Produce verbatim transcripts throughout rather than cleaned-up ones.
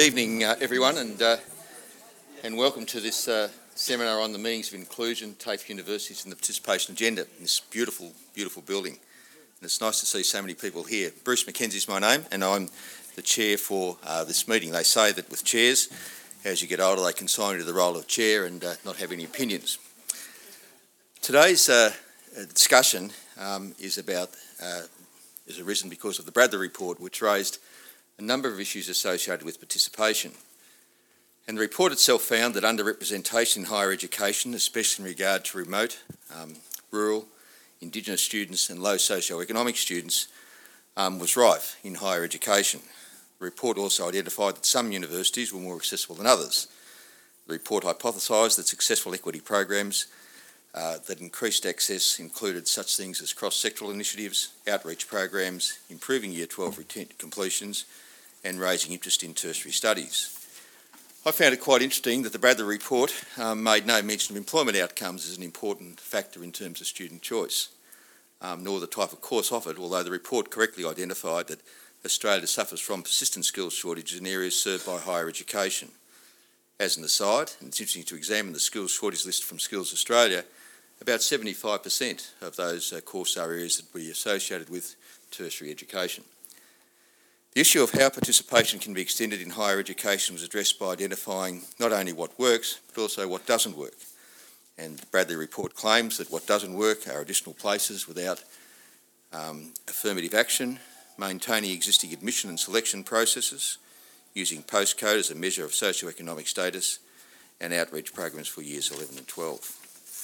evening, uh, everyone, and uh, and welcome to this uh, seminar on the meanings of inclusion, TAFE universities and the participation agenda in this beautiful, beautiful building. And it's nice to see so many people here. Bruce McKenzie is my name, and I'm the chair for uh, this meeting. They say that with chairs, as you get older, they consign you to the role of chair and uh, not have any opinions. Today's uh, discussion um, is about uh, is arisen because of the Bradley report, which raised a number of issues associated with participation. And the report itself found that underrepresentation in higher education, especially in regard to remote, um, rural, Indigenous students and low socio-economic students, um, was rife in higher education. The report also identified that some universities were more accessible than others. The report hypothesised that successful equity programs uh, that increased access included such things as cross-sectoral initiatives, outreach programs, improving Year twelve retent completions, and raising interest in tertiary studies. I found it quite interesting that the Bradley report um, made no mention of employment outcomes as an important factor in terms of student choice, um, nor the type of course offered, although the report correctly identified that Australia suffers from persistent skills shortages in areas served by higher education. As an aside, and it's interesting to examine the skills shortage list from Skills Australia, about seventy-five percent of those uh, course are areas that we associated with tertiary education. The issue of how participation can be extended in higher education was addressed by identifying not only what works, but also what doesn't work. And the Bradley report claims that what doesn't work are additional places without um, affirmative action, maintaining existing admission and selection processes, using postcode as a measure of socio-economic status, and outreach programs for years eleven and twelve.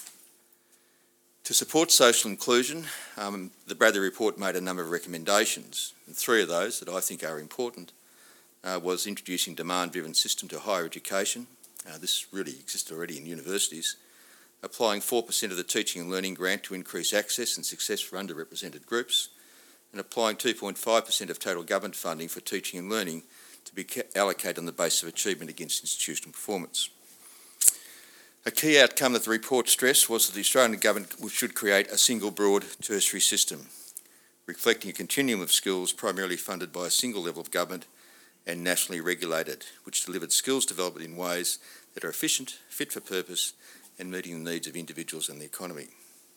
To support social inclusion, um, the Bradley report made a number of recommendations, and three of those that I think are important uh, was introducing demand-driven system to higher education. Uh, this really exists already in universities. Applying four percent of the teaching and learning grant to increase access and success for underrepresented groups, and applying two point five percent of total government funding for teaching and learning to be allocated on the basis of achievement against institutional performance. A key outcome that the report stressed was that the Australian government should create a single broad tertiary system, reflecting a continuum of skills primarily funded by a single level of government and nationally regulated, which delivered skills development in ways that are efficient, fit for purpose, and meeting the needs of individuals and the economy.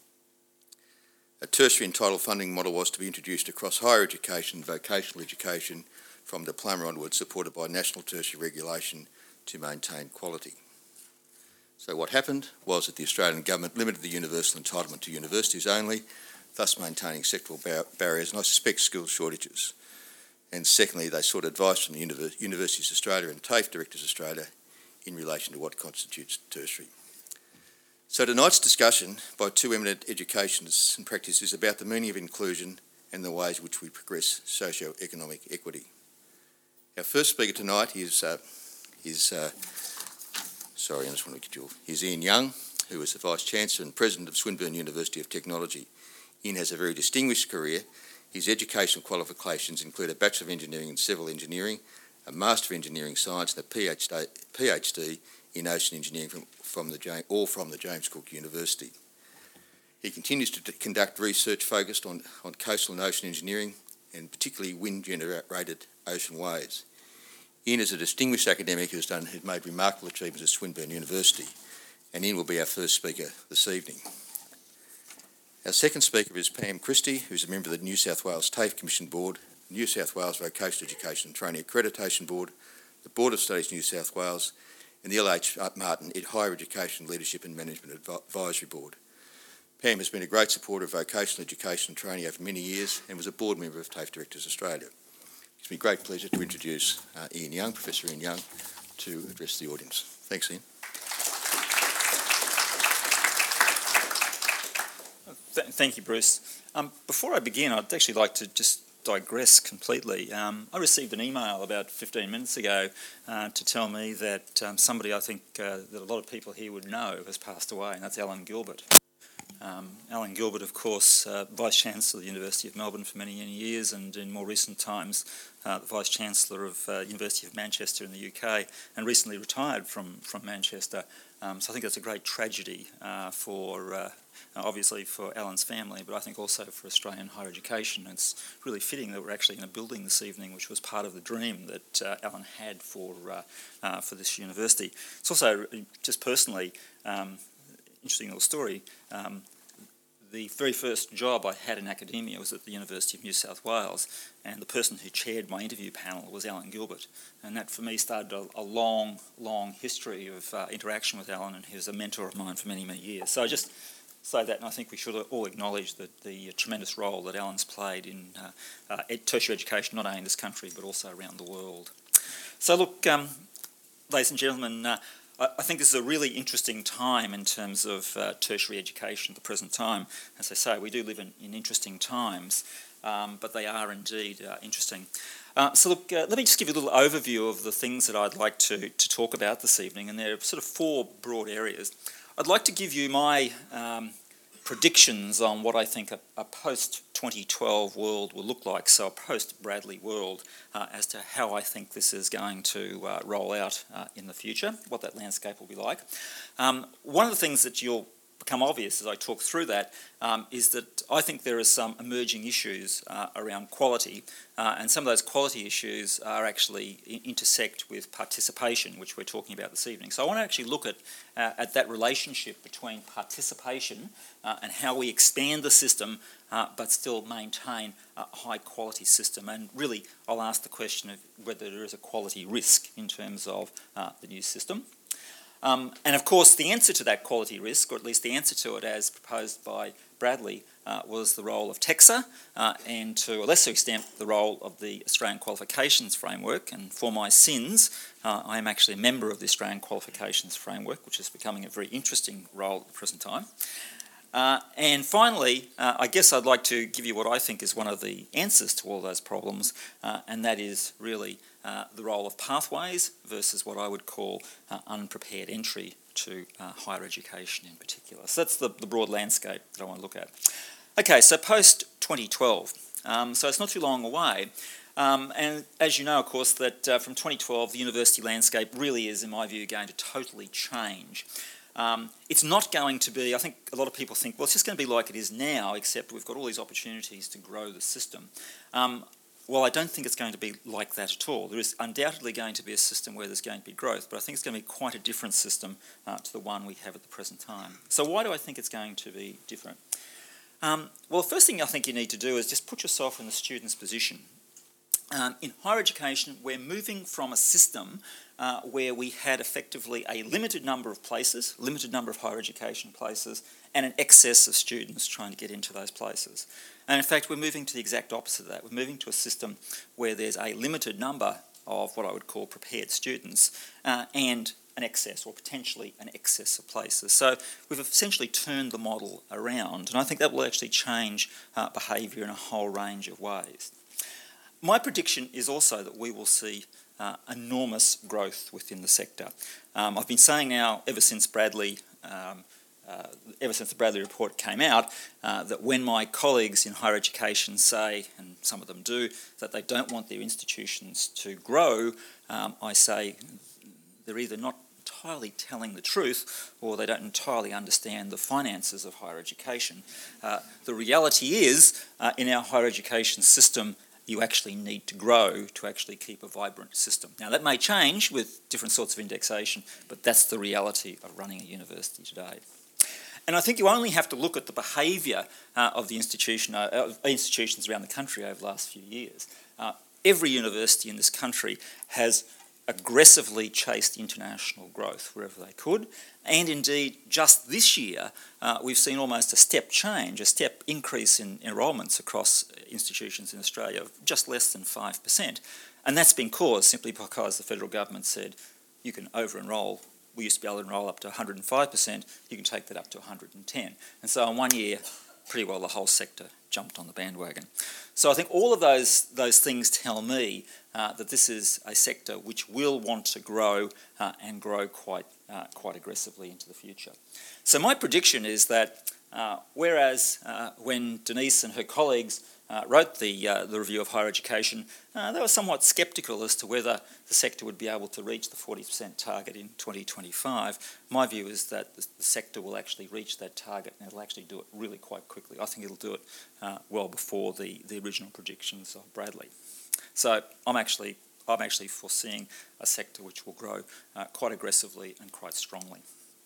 A tertiary entitled funding model was to be introduced across higher education and vocational education from diploma onwards, supported by national tertiary regulation to maintain quality. So what happened was that the Australian government limited the universal entitlement to universities only, thus maintaining sectoral bar- barriers, and I suspect skills shortages. And secondly, they sought advice from the Univers- Universities Australia and TAFE Directors Australia in relation to what constitutes tertiary. So tonight's discussion by two eminent educationists and practitioners is about the meaning of inclusion and the ways in which we progress socio-economic equity. Our first speaker tonight is, uh, is uh, sorry, I just want to get you off. He's Ian Young, who is the Vice-Chancellor and President of Swinburne University of Technology. Ian has a very distinguished career. His educational qualifications include a Bachelor of Engineering in Civil Engineering, a Master of Engineering Science and a PhD, PhD in Ocean Engineering from, from the James, all from the James Cook University. He continues to conduct research focused on, on coastal and ocean engineering and particularly wind-generated ocean waves. Ian is a distinguished academic who's done, who's made remarkable achievements at Swinburne University, and Ian will be our first speaker this evening. Our second speaker is Pam Christie, who's a member of the New South Wales TAFE Commission Board, New South Wales Vocational Education and Training Accreditation Board, the Board of Studies New South Wales, and the L H Martin Higher Education Leadership and Management Advisory Board. Pam has been a great supporter of vocational education and training over many years and was a board member of TAFE Directors Australia. It gives me great pleasure to introduce uh, Ian Young, Professor Ian Young, to address the audience. Thanks, Ian. Th- thank you, Bruce. Um, before I begin, I'd actually like to just digress completely. Um, I received an email about fifteen minutes ago uh, to tell me that um, somebody I think uh, that a lot of people here would know has passed away, and that's Alan Gilbert. Um, Alan Gilbert, of course, uh, Vice-Chancellor of the University of Melbourne for many, many years, and in more recent times, uh, the Vice-Chancellor of uh, University of Manchester in the U K, and recently retired from, from Manchester. Um, so I think that's a great tragedy uh, for uh, uh, obviously for Alan's family, but I think also for Australian higher education. It's really fitting that we're actually in a building this evening, which was part of the dream that uh, Alan had for uh, uh, for this university. It's also, just personally, um, interesting little story. Um, The very first job I had in academia was at the University of New South Wales, and the person who chaired my interview panel was Alan Gilbert. And that for me started a, a long, long history of uh, interaction with Alan, and he was a mentor of mine for many, many years. So I just say that, and I think we should all acknowledge that the tremendous role that Alan's played in uh, uh, tertiary education, not only in this country, but also around the world. So look, um, ladies and gentlemen, uh, I think this is a really interesting time in terms of uh, tertiary education at the present time. As I say, we do live in, in interesting times, um, but they are indeed uh, interesting. Uh, so look, uh, let me just give you a little overview of the things that I'd like to, to talk about this evening, and there are sort of four broad areas. I'd like to give you my um, predictions on what I think a, a post twenty twelve world will look like, so a post-Bradley world, uh, as to how I think this is going to uh, roll out uh, in the future, what that landscape will be like. Um, one of the things that you'll become obvious as I talk through that um, is that I think there are some emerging issues uh, around quality, uh, and some of those quality issues are actually intersect with participation, which we're talking about this evening. So I want to actually look at, uh, at that relationship between participation uh, and how we expand the system uh, but still maintain a high quality system. And really I'll ask the question of whether there is a quality risk in terms of uh, the new system. Um, and of course, the answer to that quality risk, or at least the answer to it as proposed by Bradley, uh, was the role of TEQSA, uh, and to a lesser extent, the role of the Australian Qualifications Framework. And for my sins, uh, I am actually a member of the Australian Qualifications Framework, which is becoming a very interesting role at the present time. Uh, and finally, uh, I guess I'd like to give you what I think is one of the answers to all those problems, uh, and that is really uh, the role of pathways versus what I would call uh, unprepared entry to uh, higher education in particular. So that's the, the broad landscape that I want to look at. Okay, so post twenty twelve. Um, so it's not too long away. Um, and as you know, of course, that uh, from twenty twelve, the university landscape really is, in my view, going to totally change. Um, it's not going to be, I think a lot of people think, well, it's just going to be like it is now, except we've got all these opportunities to grow the system. Um, well, I don't think it's going to be like that at all. There is undoubtedly going to be a system where there's going to be growth, but I think it's going to be quite a different system uh, to the one we have at the present time. So why do I think it's going to be different? Um, well, the first thing I think you need to do is just put yourself in the student's position. Um, in higher education, we're moving from a system uh, where we had effectively a limited number of places, limited number of higher education places, and an excess of students trying to get into those places. And in fact, we're moving to the exact opposite of that. We're moving to a system where there's a limited number of what I would call prepared students uh, and an excess, or potentially an excess of places. So we've essentially turned the model around, and I think that will actually change uh, behaviour in a whole range of ways. My prediction is also that we will see uh, enormous growth within the sector. Um, I've been saying now, ever since Bradley, um, uh, ever since the Bradley report came out, uh, that when my colleagues in higher education say, and some of them do, that they don't want their institutions to grow, um, I say they're either not entirely telling the truth, or they don't entirely understand the finances of higher education. Uh, the reality is, uh, in our higher education system, you actually need to grow to actually keep a vibrant system. Now, that may change with different sorts of indexation, but that's the reality of running a university today. And I think you only have to look at the behaviour uh, of the institution, uh, of institutions around the country over the last few years. Uh, every university in this country has aggressively chased international growth wherever they could, and indeed just this year uh, we've seen almost a step change, a step increase in enrolments across institutions in Australia of just less than five percent, and that's been caused simply because the federal government said you can over-enrol. We used to be able to enrol up to one hundred and five percent, you can take that up to one hundred and ten, and so in one year pretty well the whole sector jumped on the bandwagon. So I think all of those, those things tell me uh, that this is a sector which will want to grow uh, and grow quite, uh, quite aggressively into the future. So my prediction is that Uh, whereas uh, when Denise and her colleagues uh, wrote the, uh, the review of higher education, uh, they were somewhat sceptical as to whether the sector would be able to reach the forty percent target in twenty twenty-five. My view is that the, the sector will actually reach that target, and it'll actually do it really quite quickly. I think it'll do it uh, well before the, the original projections of Bradley. So I'm actually, I'm actually foreseeing a sector which will grow uh, quite aggressively and quite strongly.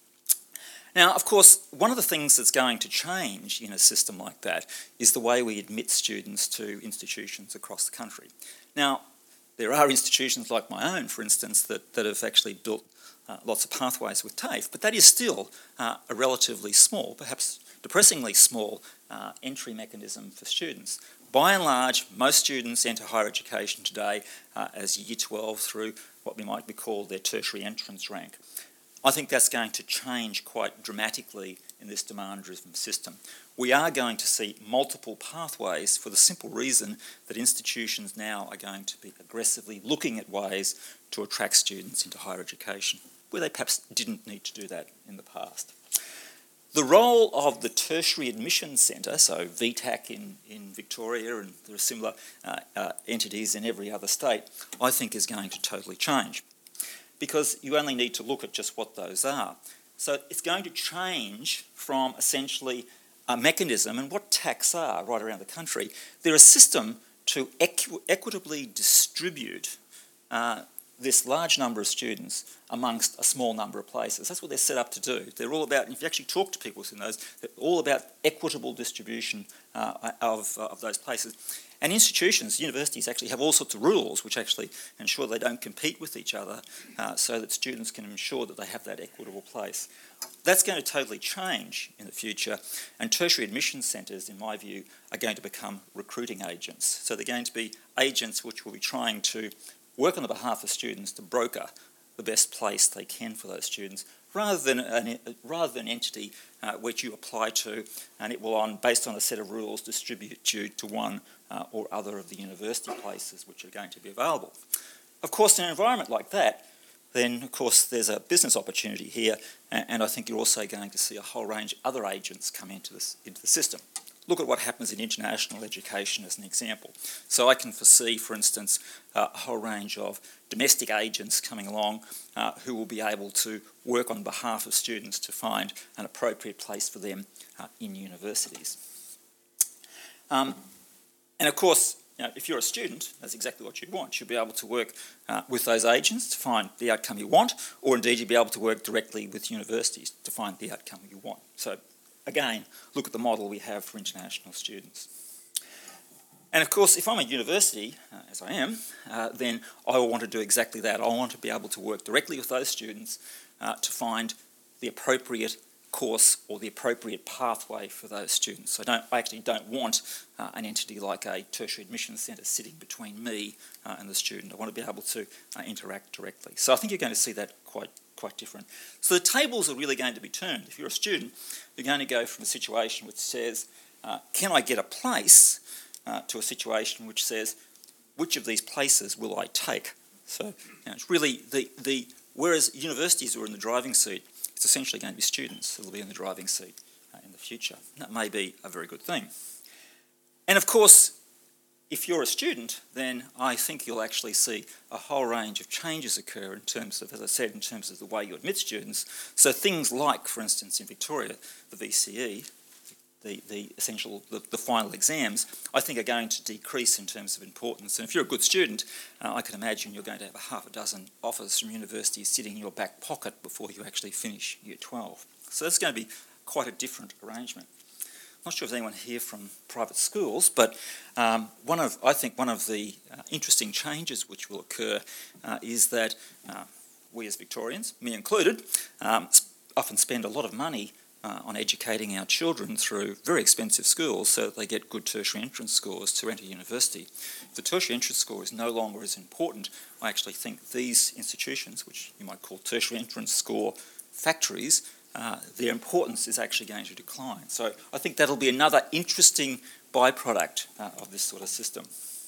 Now, of course, one of the things that's going to change in a system like that is the way we admit students to institutions across the country. Now, there are institutions like my own, for instance, that, that have actually built uh, lots of pathways with TAFE, but that is still uh, a relatively small, perhaps depressingly small, uh, entry mechanism for students. By and large, most students enter higher education today uh, as Year twelve through what we might be called their tertiary entrance rank. I think that's going to change quite dramatically in this demand-driven system. We are going to see multiple pathways for the simple reason that institutions now are going to be aggressively looking at ways to attract students into higher education, where they perhaps didn't need to do that in the past. The role of the Tertiary Admission Centre, so V TAC in, in Victoria, and there are similar uh, uh, entities in every other state, I think is going to totally change, because you only need to look at just what those are. So it's going to change from essentially a mechanism, and what T A Cs are right around the country. They're a system to equ equitably distribute uh, this large number of students amongst a small number of places. That's what they're set up to do. They're all about, and if you actually talk to people in those, they're all about equitable distribution uh, of, uh, of those places. And institutions, universities, actually have all sorts of rules which actually ensure they don't compete with each other uh, so that students can ensure that they have that equitable place. That's going to totally change in the future, and tertiary admission centres, in my view, are going to become recruiting agents. So they're going to be agents which will be trying to work on the behalf of students to broker the best place they can for those students, rather than an, rather than an entity uh, which you apply to, and it will, on based on a set of rules, distribute you to one uh, or other of the university places which are going to be available. Of course, in an environment like that, then of course there's a business opportunity here, and, and I think you're also going to see a whole range of other agents come into this into the system. Look at what happens in international education as an example. So I can foresee, for instance, uh, a whole range of domestic agents coming along uh, who will be able to work on behalf of students to find an appropriate place for them uh, in universities. Um, and of course, you know, if you're a student, that's exactly what you want. You'll be able to work uh, with those agents to find the outcome you want, or indeed you'll be able to work directly with universities to find the outcome you want. So again, look at the model we have for international students. And of course, if I'm a university, uh, as I am, uh, then I will want to do exactly that. I want to be able to work directly with those students uh, to find the appropriate course or the appropriate pathway for those students. I, don't, I actually don't want uh, an entity like a tertiary admission centre sitting between me uh, and the student. I want to be able to uh, interact directly. So I think you're going to see that quite quite different. So the tables are really going to be turned. If you're a student, you're going to go from a situation which says, uh, can I get a place, uh, to a situation which says, which of these places will I take? So you know, it's really the, the, whereas universities are in the driving seat, it's essentially going to be students who will be in the driving seat uh, in the future. And that may be a very good thing. And of course, if you're a student, then I think you'll actually see a whole range of changes occur in terms of, as I said, in terms of the way you admit students. So things like, for instance, in Victoria, the V C E, the, the essential, the, the final exams, I think are going to decrease in terms of importance. And if you're a good student, uh, I can imagine you're going to have a half a dozen offers from universities sitting in your back pocket before you actually finish Year twelve. So that's going to be quite a different arrangement. I'm not sure if anyone here from private schools, but um, one of, I think one of the uh, interesting changes which will occur uh, is that uh, we as Victorians, me included, um, often spend a lot of money uh, on educating our children through very expensive schools so that they get good tertiary entrance scores to enter university. If the tertiary entrance score is no longer as important, I actually think these institutions, which you might call tertiary entrance score factories, Uh, their importance is actually going to decline. So I think that'll be another interesting byproduct uh, of this sort of system.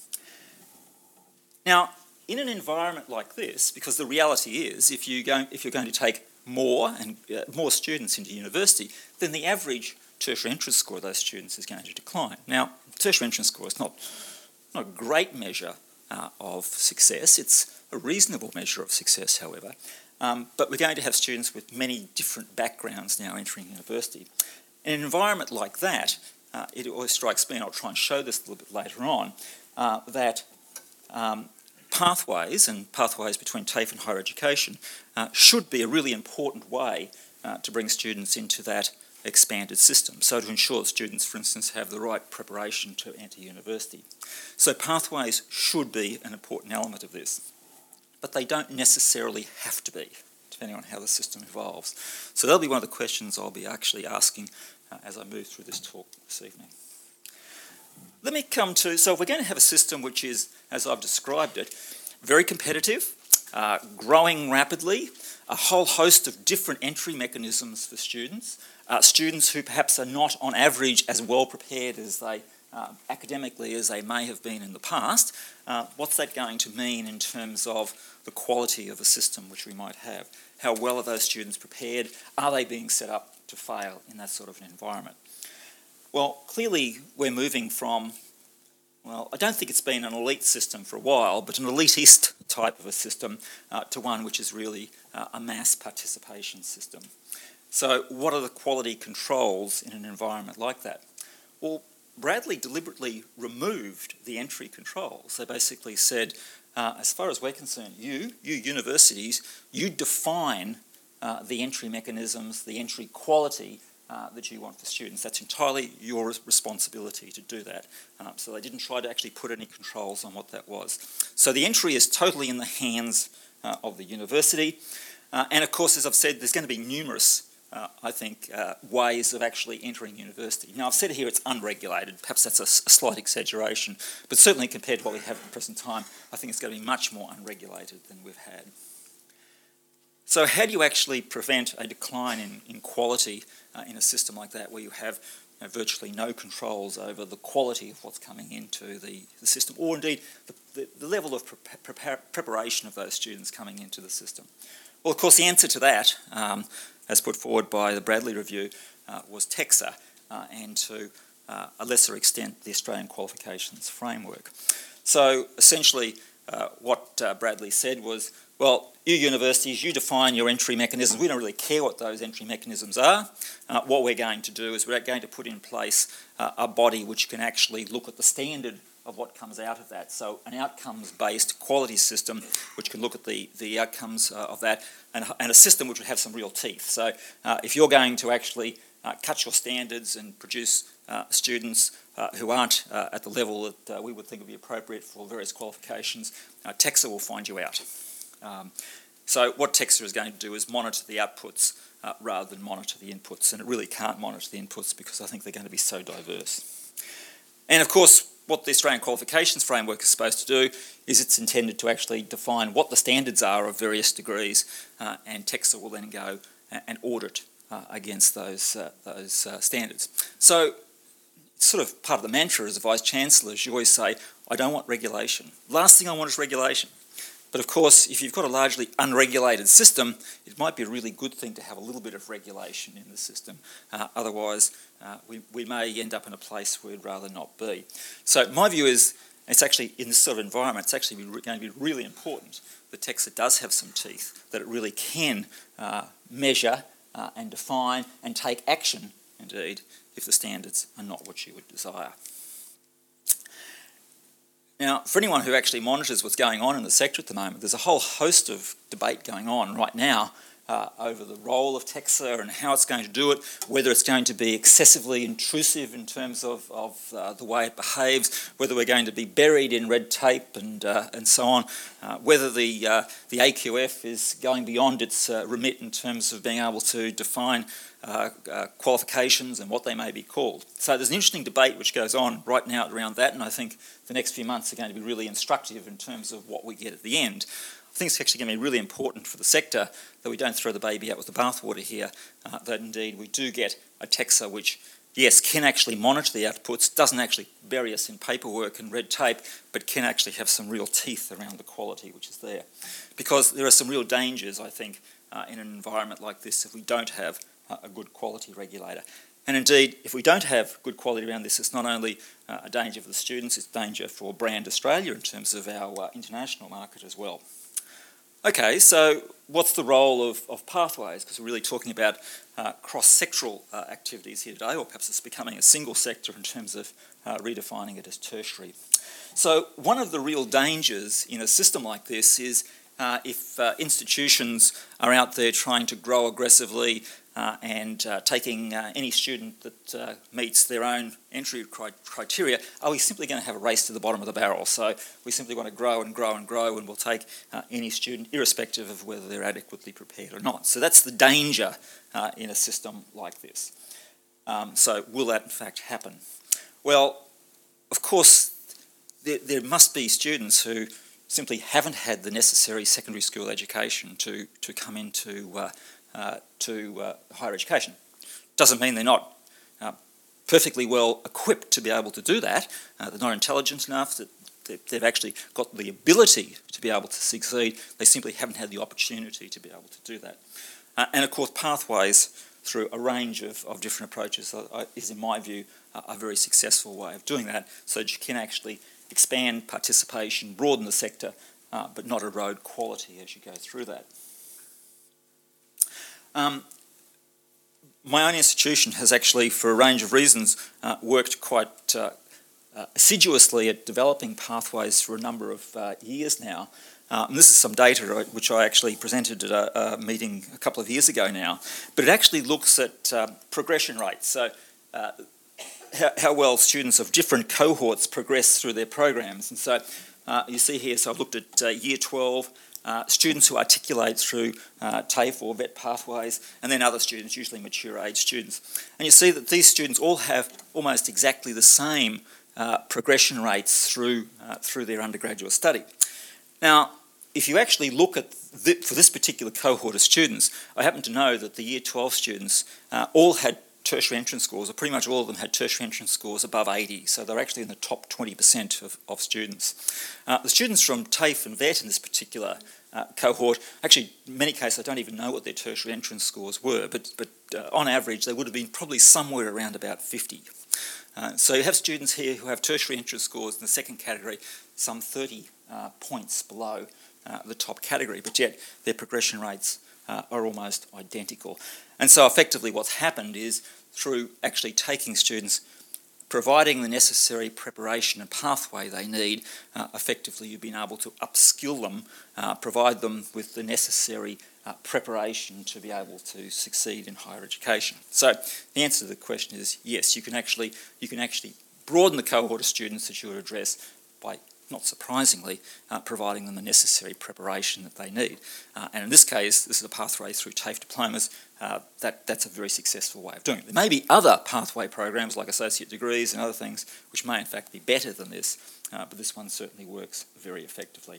Now, in an environment like this, because the reality is, if, you go, if you're going to take more and uh, more students into university, then the average tertiary entrance score of those students is going to decline. Now, tertiary entrance score is not, not a great measure uh, of success. It's a reasonable measure of success, however. Um, but we're going to have students with many different backgrounds now entering university. In an environment like that, uh, it always strikes me, and I'll try and show this a little bit later on, uh, that um, pathways and pathways between TAFE and higher education uh, should be a really important way uh, to bring students into that expanded system. So to ensure that students, for instance, have the right preparation to enter university. So pathways should be an important element of this, but they don't necessarily have to be, depending on how the system evolves. So that'll be one of the questions I'll be actually asking uh, as I move through this talk this evening. Let me come to, so if we're going to have a system which is, as I've described it, very competitive, uh, growing rapidly, a whole host of different entry mechanisms for students, uh, students who perhaps are not on average as well prepared as they uh, academically as they may have been in the past, uh, what's that going to mean in terms of the quality of a system which we might have? How well are those students prepared? Are they being set up to fail in that sort of an environment? Well, clearly we're moving from, well, I don't think it's been an elite system for a while, but an elitist type of a system uh, to one which is really uh, a mass participation system. So what are the quality controls in an environment like that? Well, Bradley deliberately removed the entry controls. They basically said, uh, as far as we're concerned, you, you universities, you define uh, the entry mechanisms, the entry quality Uh, that you want for students. That's entirely your responsibility to do that. Um, so they didn't try to actually put any controls on what that was. So the entry is totally in the hands uh, of the university. Uh, and of course, as I've said, there's going to be numerous, uh, I think, uh, ways of actually entering university. Now, I've said here it's unregulated. Perhaps that's a, a slight exaggeration, but certainly compared to what we have at the present time, I think it's going to be much more unregulated than we've had. So how do you actually prevent a decline in, in quality uh, in a system like that where you have you know, virtually no controls over the quality of what's coming into the, the system, or indeed the, the, the level of pre prepar preparation of those students coming into the system? Well, of course, the answer to that, um, as put forward by the Bradley Review, uh, was TEQSA, uh, and to uh, a lesser extent, the Australian Qualifications Framework. So essentially, uh, what uh, Bradley said was, well, you universities, you define your entry mechanisms. We don't really care what those entry mechanisms are. Uh, what we're going to do is we're going to put in place uh, a body which can actually look at the standard of what comes out of that. So an outcomes-based quality system which can look at the, the outcomes uh, of that, and, and a system which would have some real teeth. So uh, if you're going to actually uh, cut your standards and produce uh, students uh, who aren't uh, at the level that uh, we would think would be appropriate for various qualifications, uh, TEQSA will find you out. Um, so what TEQSA is going to do is monitor the outputs uh, rather than monitor the inputs, and it really can't monitor the inputs because I think they're going to be so diverse. And of course, what the Australian Qualifications Framework is supposed to do is it's intended to actually define what the standards are of various degrees, uh, and TEQSA will then go and audit uh, against those, uh, those uh, standards. So it's sort of part of the mantra as a Vice-Chancellor, you always say, I don't want regulation. Last thing I want is regulation. But of course, if you've got a largely unregulated system, it might be a really good thing to have a little bit of regulation in the system. Uh, otherwise, uh, we, we may end up in a place where we'd rather not be. So my view is, it's actually, in this sort of environment, it's actually going to be really important that TEQSA does have some teeth, that it really can uh, measure uh, and define and take action, indeed, if the standards are not what you would desire. Now, for anyone who actually monitors what's going on in the sector at the moment, there's a whole host of debate going on right now uh, over the role of TEQSA and how it's going to do it, whether it's going to be excessively intrusive in terms of, of uh, the way it behaves, whether we're going to be buried in red tape and, uh, and so on, uh, whether the, uh, the A Q F is going beyond its uh, remit in terms of being able to define Uh, uh, qualifications and what they may be called. So there's an interesting debate which goes on right now around that, and I think the next few months are going to be really instructive in terms of what we get at the end. I think it's actually going to be really important for the sector that we don't throw the baby out with the bathwater here, uh, that indeed we do get a TEQSA which, yes, can actually monitor the outputs, doesn't actually bury us in paperwork and red tape, but can actually have some real teeth around the quality which is there. Because there are some real dangers, I think, uh, in an environment like this if we don't have a good quality regulator. And indeed, if we don't have good quality around this, it's not only uh, a danger for the students, it's danger for Brand Australia in terms of our uh, international market as well. Okay, so what's the role of, of pathways? Because we're really talking about uh, cross-sectoral uh, activities here today, or perhaps it's becoming a single sector in terms of uh, redefining it as tertiary. So one of the real dangers in a system like this is uh, if uh, institutions are out there trying to grow aggressively uh, and uh, taking uh, any student that uh, meets their own entry cri- criteria, are we simply going to have a race to the bottom of the barrel? So we simply want to grow and grow and grow, and we'll take uh, any student irrespective of whether they're adequately prepared or not. So that's the danger uh, in a system like this. Um, so will that in fact happen? Well, of course, there, there must be students who simply haven't had the necessary secondary school education to, to come into uh, uh, to uh, higher education. Doesn't mean they're not uh, perfectly well equipped to be able to do that. Uh, they're not intelligent enough, that they've actually got the ability to be able to succeed. They simply haven't had the opportunity to be able to do that. Uh, and of course, pathways through a range of, of different approaches uh, is, in my view, uh, a very successful way of doing that, so that you can actually expand participation, broaden the sector, uh, but not erode quality as you go through that. Um, my own institution has actually, for a range of reasons, uh, worked quite uh, uh, assiduously at developing pathways for a number of uh, years now. Uh, and this is some data which I actually presented at a, a meeting a couple of years ago now, but it actually looks at uh, progression rates. So uh, how, how well students of different cohorts progress through their programs. And so uh, you see here, so I've looked at uh, year twelve, uh, students who articulate through uh, TAFE or VET pathways, and then other students, usually mature age students. And you see that these students all have almost exactly the same uh, progression rates through, uh, through their undergraduate study. Now, if you actually look at, the, for this particular cohort of students, I happen to know that the year twelve students uh, all had tertiary entrance scores, or pretty much all of them had tertiary entrance scores above eighty, so they're actually in the top twenty percent of, of students. Uh, the students from TAFE and VET in this particular uh, cohort, actually in many cases I don't even know what their tertiary entrance scores were, but, but uh, on average they would have been probably somewhere around about fifty. Uh, so you have students here who have tertiary entrance scores in the second category, some thirty uh, points below uh, the top category, but yet their progression rates uh, are almost identical. And so effectively what's happened is, through actually taking students, providing the necessary preparation and pathway they need, uh, effectively you've been able to upskill them, uh, provide them with the necessary uh, preparation to be able to succeed in higher education. So the answer to the question is yes, you can actually, you can actually broaden the cohort of students that you would address by, not surprisingly, uh, providing them the necessary preparation that they need. Uh, and in this case, this is a pathway through TAFE diplomas. Uh, that, that's a very successful way of doing it. There may be other pathway programs like associate degrees and other things which may in fact be better than this, uh, but this one certainly works very effectively.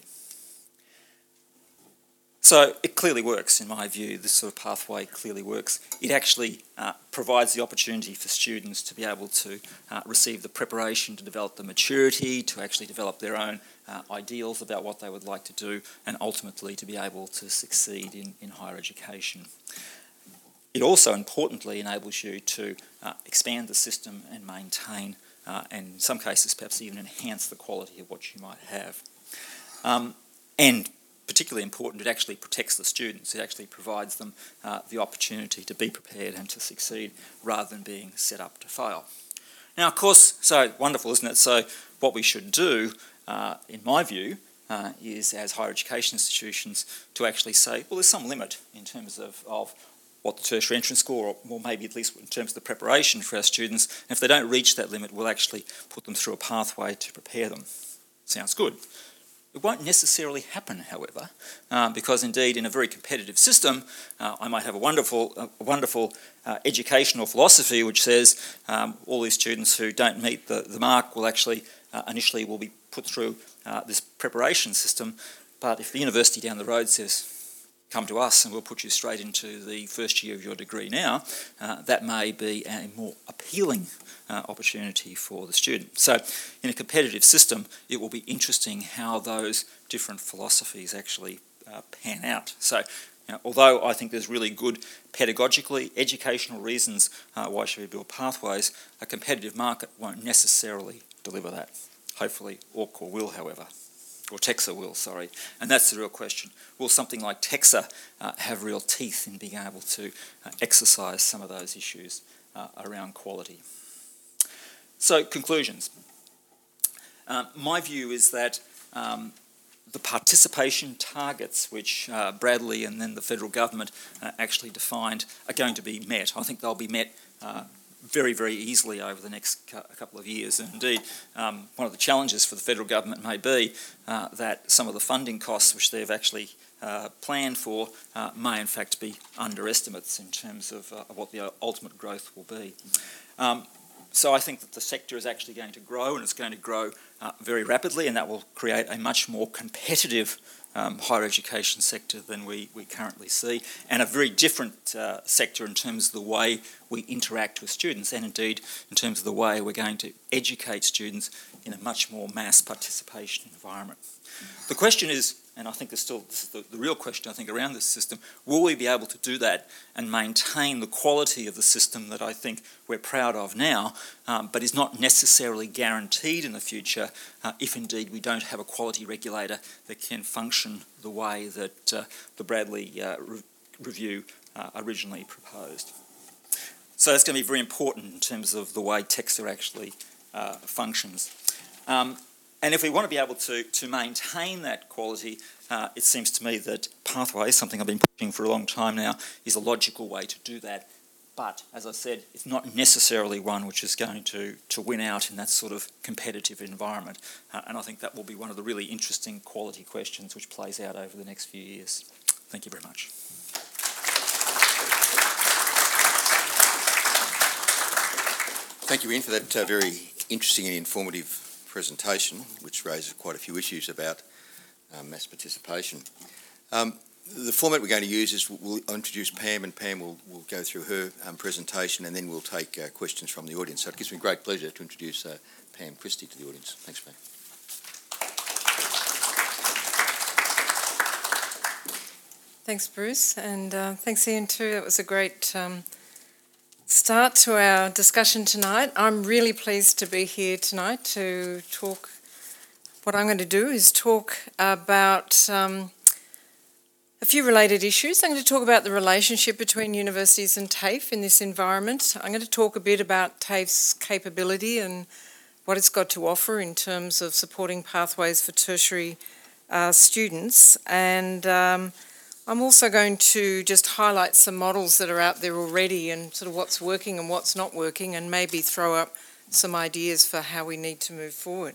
So it clearly works, in my view. This sort of pathway clearly works. It actually uh, provides the opportunity for students to be able to uh, receive the preparation to develop the maturity, to actually develop their own uh, ideals about what they would like to do, and ultimately to be able to succeed in, in higher education. It also importantly enables you to uh, expand the system and maintain, uh, and in some cases perhaps even enhance the quality of what you might have. Um, and particularly important, it actually protects the students. It actually provides them uh, the opportunity to be prepared and to succeed rather than being set up to fail. Now, of course, so wonderful, isn't it? So what we should do, uh, in my view, uh, is as higher education institutions to actually say, well, there's some limit in terms of, of what the tertiary entrance score, or, or maybe at least in terms of the preparation for our students. And if they don't reach that limit, we'll actually put them through a pathway to prepare them. Sounds good. It won't necessarily happen, however, uh, because indeed in a very competitive system, uh, I might have a wonderful, a wonderful uh, educational philosophy which says um, all these students who don't meet the, the mark will actually uh, initially will be put through uh, this preparation system. But if the university down the road says, come to us and we'll put you straight into the first year of your degree now, uh, that may be a more appealing uh, opportunity for the student. So in a competitive system, it will be interesting how those different philosophies actually uh, pan out. So You know, although I think there's really good pedagogically, educational reasons uh, why should we build pathways, a competitive market won't necessarily deliver that. Hopefully ORCR will, however, or TEQSA will, sorry. And that's the real question. Will something like TEQSA uh, have real teeth in being able to uh, exercise some of those issues uh, around quality? So, conclusions. Um, my view is that um, the participation targets which uh, Bradley and then the federal government uh, actually defined are going to be met. I think they'll be met uh, very, very easily over the next cu- couple of years. And indeed, um, one of the challenges for the federal government may be uh, that some of the funding costs which they've actually uh, planned for uh, may in fact be underestimates in terms of uh, what the ultimate growth will be. Um, So I think that the sector is actually going to grow, and it's going to grow uh, very rapidly, and that will create a much more competitive um, higher education sector than we, we currently see, and a very different uh, sector in terms of the way we interact with students, and indeed in terms of the way we're going to educate students in a much more mass participation environment. The question is, and I think there's still this is the, the real question I think around this system, will we be able to do that and maintain the quality of the system that I think we're proud of now, um, but is not necessarily guaranteed in the future uh, if indeed we don't have a quality regulator that can function the way that uh, the Bradley uh, re- review uh, originally proposed. So that's going to be very important in terms of the way TEQSA actually uh, functions. Um, And if we want to be able to, to maintain that quality, uh, it seems to me that pathways, something I've been pushing for a long time now, is a logical way to do that. But, as I said, it's not necessarily one which is going to, to win out in that sort of competitive environment. Uh, and I think that will be one of the really interesting quality questions which plays out over the next few years. Thank you very much. Thank you, Ian, for that uh, very interesting and informative presentation, which raises quite a few issues about um, mass participation. Um, the format we're going to use is we'll introduce Pam, and Pam will, will go through her um, presentation, and then we'll take uh, questions from the audience. So it gives me great pleasure to introduce uh, Pam Christie to the audience. Thanks, Pam. Thanks, Bruce, and uh, thanks, Ian, too. That was a great um, start to our discussion tonight. I'm really pleased to be here tonight to talk. What I'm going to do is talk about um, a few related issues. I'm going to talk about the relationship between universities and TAFE in this environment. I'm going to talk a bit about TAFE's capability and what it's got to offer in terms of supporting pathways for tertiary uh, students, and um, I'm also going to just highlight some models that are out there already and sort of what's working and what's not working, and maybe throw up some ideas for how we need to move forward.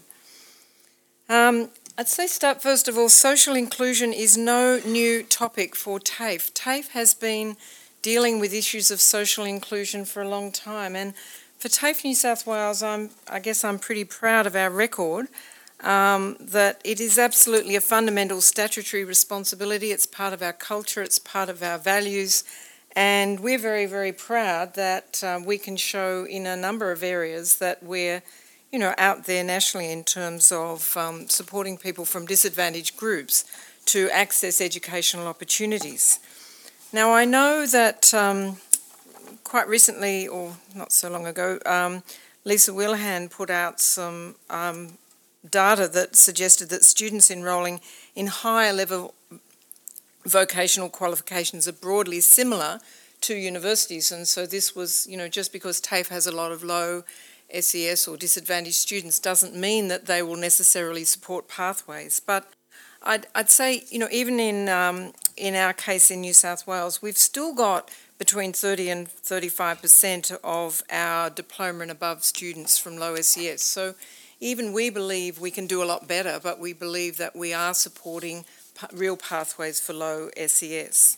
Um, I'd say start first of all, social inclusion is no new topic for TAFE. TAFE has been dealing with issues of social inclusion for a long time, and for TAFE New South Wales, I'm, I guess I'm pretty proud of our record. Um, that it is absolutely a fundamental statutory responsibility. It's part of our culture, it's part of our values, and we're very, very proud that uh, we can show in a number of areas that we're, you know, out there nationally in terms of um, supporting people from disadvantaged groups to access educational opportunities. Now, I know that um, quite recently, or not so long ago, um, Lisa Wilhan put out some um, data that suggested that students enrolling in higher level vocational qualifications are broadly similar to universities, and so this was, you know, just because TAFE has a lot of low S E S or disadvantaged students doesn't mean that they will necessarily support pathways. But I'd, I'd say, you know, even in um, in our case in New South Wales, we've still got between thirty and thirty-five percent of our diploma and above students from low S E S. So even we believe we can do a lot better, but we believe that we are supporting pa- real pathways for low S E S.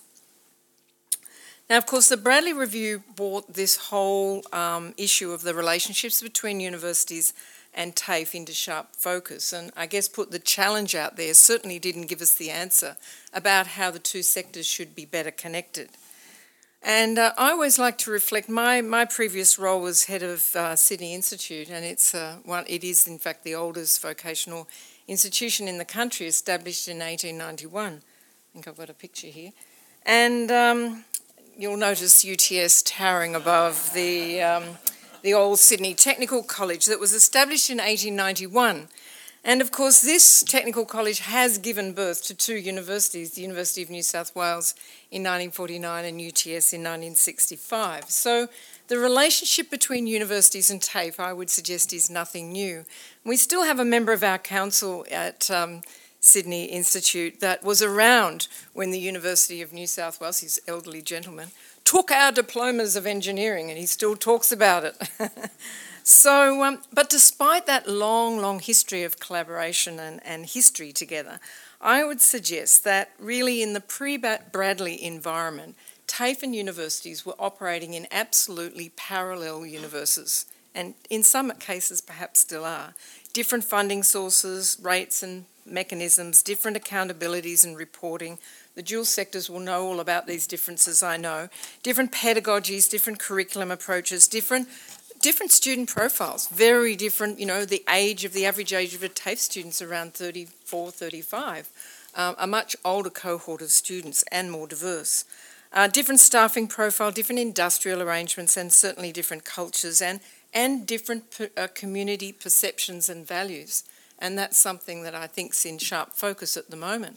Now, of course, the Bradley Review brought this whole um, issue of the relationships between universities and TAFE into sharp focus, and I guess put the challenge out there, certainly didn't give us the answer about how the two sectors should be better connected. And uh, I always like to reflect, my, my previous role was head of uh, Sydney Institute, and it's uh, one, it is in fact the oldest vocational institution in the country, established in eighteen ninety-one. I think I've got a picture here. And um, you'll notice U T S towering above the, um, the old Sydney Technical College that was established in eighteen ninety-one. And of course, this technical college has given birth to two universities, the University of New South Wales in nineteen forty-nine and U T S in nineteen sixty-five. So the relationship between universities and TAFE, I would suggest, is nothing new. We still have a member of our council at um, Sydney Institute that was around when the University of New South Wales, his elderly gentleman, took our diplomas of engineering, and he still talks about it. So, um, but despite that long, long history of collaboration and, and history together, I would suggest that really in the pre-Bradley environment, TAFE and universities were operating in absolutely parallel universes, and in some cases perhaps still are. Different funding sources, rates and mechanisms, different accountabilities and reporting. The dual sectors will know all about these differences, I know. Different pedagogies, different curriculum approaches, different different student profiles, very different, you know, the age of, the average age of a TAFE student's around thirty-four, thirty-five, um, a much older cohort of students and more diverse. Uh, different staffing profile, different industrial arrangements, and certainly different cultures and, and different per, uh, community perceptions and values. And that's something that I think's in sharp focus at the moment.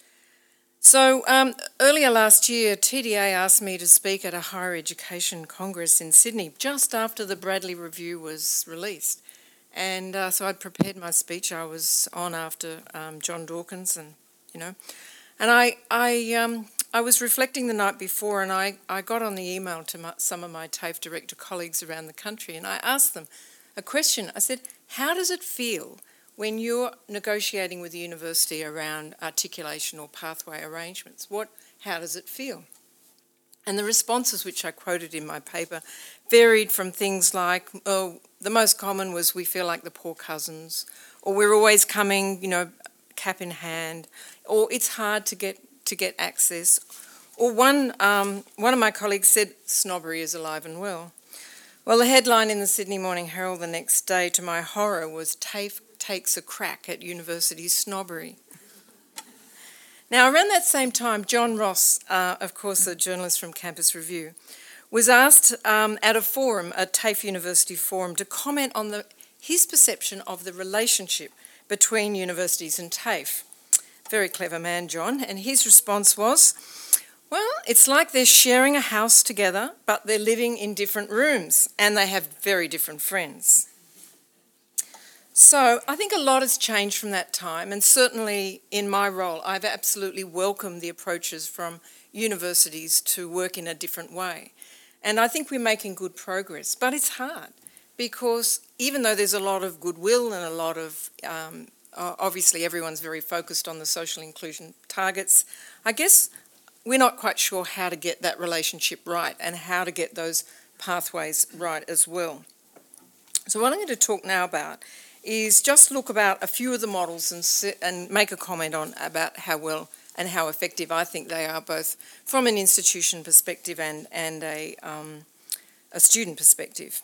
So um, earlier last year, T D A asked me to speak at a higher education congress in Sydney just after the Bradley Review was released. And uh, so I'd prepared my speech. I was on after um, John Dawkins and, you know, and I I, um, I was reflecting the night before, and I, I got on the email to my, some of my TAFE director colleagues around the country, and I asked them a question. I said, how does it feel when you're negotiating with the university around articulation or pathway arrangements? What, how does it feel? And the responses, which I quoted in my paper, varied from things like, oh, the most common was we feel like the poor cousins, or we're always coming, you know, cap in hand, or it's hard to get to get access. Or one, um, one of my colleagues said, snobbery is alive and well. Well, the headline in the Sydney Morning Herald the next day, to my horror, was TAFE takes a crack at university snobbery. Now, around that same time, John Ross, uh, of course a journalist from Campus Review, was asked um, at a forum, a TAFE University forum, to comment on the, his perception of the relationship between universities and TAFE. Very clever man, John, and his response was, well, it's like they're sharing a house together, but they're living in different rooms, and they have very different friends. So I think a lot has changed from that time, and certainly in my role, I've absolutely welcomed the approaches from universities to work in a different way. And I think we're making good progress, but it's hard because even though there's a lot of goodwill and a lot of, um, obviously everyone's very focused on the social inclusion targets, I guess we're not quite sure how to get that relationship right and how to get those pathways right as well. So what I'm going to talk now about is just look about a few of the models and, sit and make a comment on about how well and how effective I think they are, both from an institution perspective and, and a, um, a student perspective.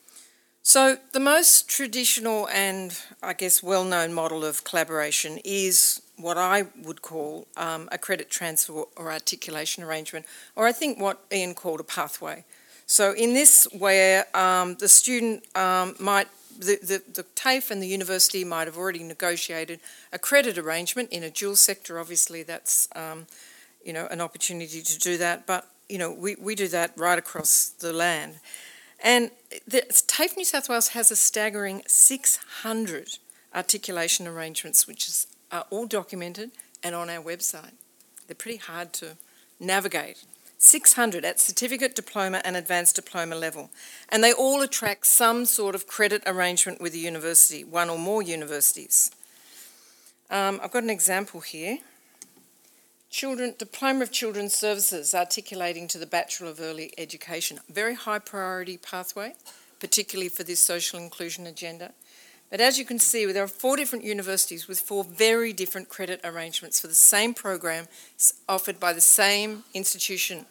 So the most traditional and, I guess, well-known model of collaboration is what I would call um, a credit transfer or articulation arrangement, or I think what Ian called a pathway. So in this, where um, the student um, might The, the, the TAFE and the university might have already negotiated a credit arrangement in a dual sector. Obviously, that's um, you know, an opportunity to do that, but you know, we, we do that right across the land. And the, TAFE New South Wales has a staggering six hundred articulation arrangements, which is, are all documented and on our website. They're pretty hard to navigate. six hundred at certificate, diploma and advanced diploma level. And they all attract some sort of credit arrangement with the university, one or more universities. Um, I've got an example here. Children, Diploma of Children's Services, articulating to the Bachelor of Early Education. Very high priority pathway, particularly for this social inclusion agenda. But as you can see, there are four different universities with four very different credit arrangements for the same program offered by the same institution.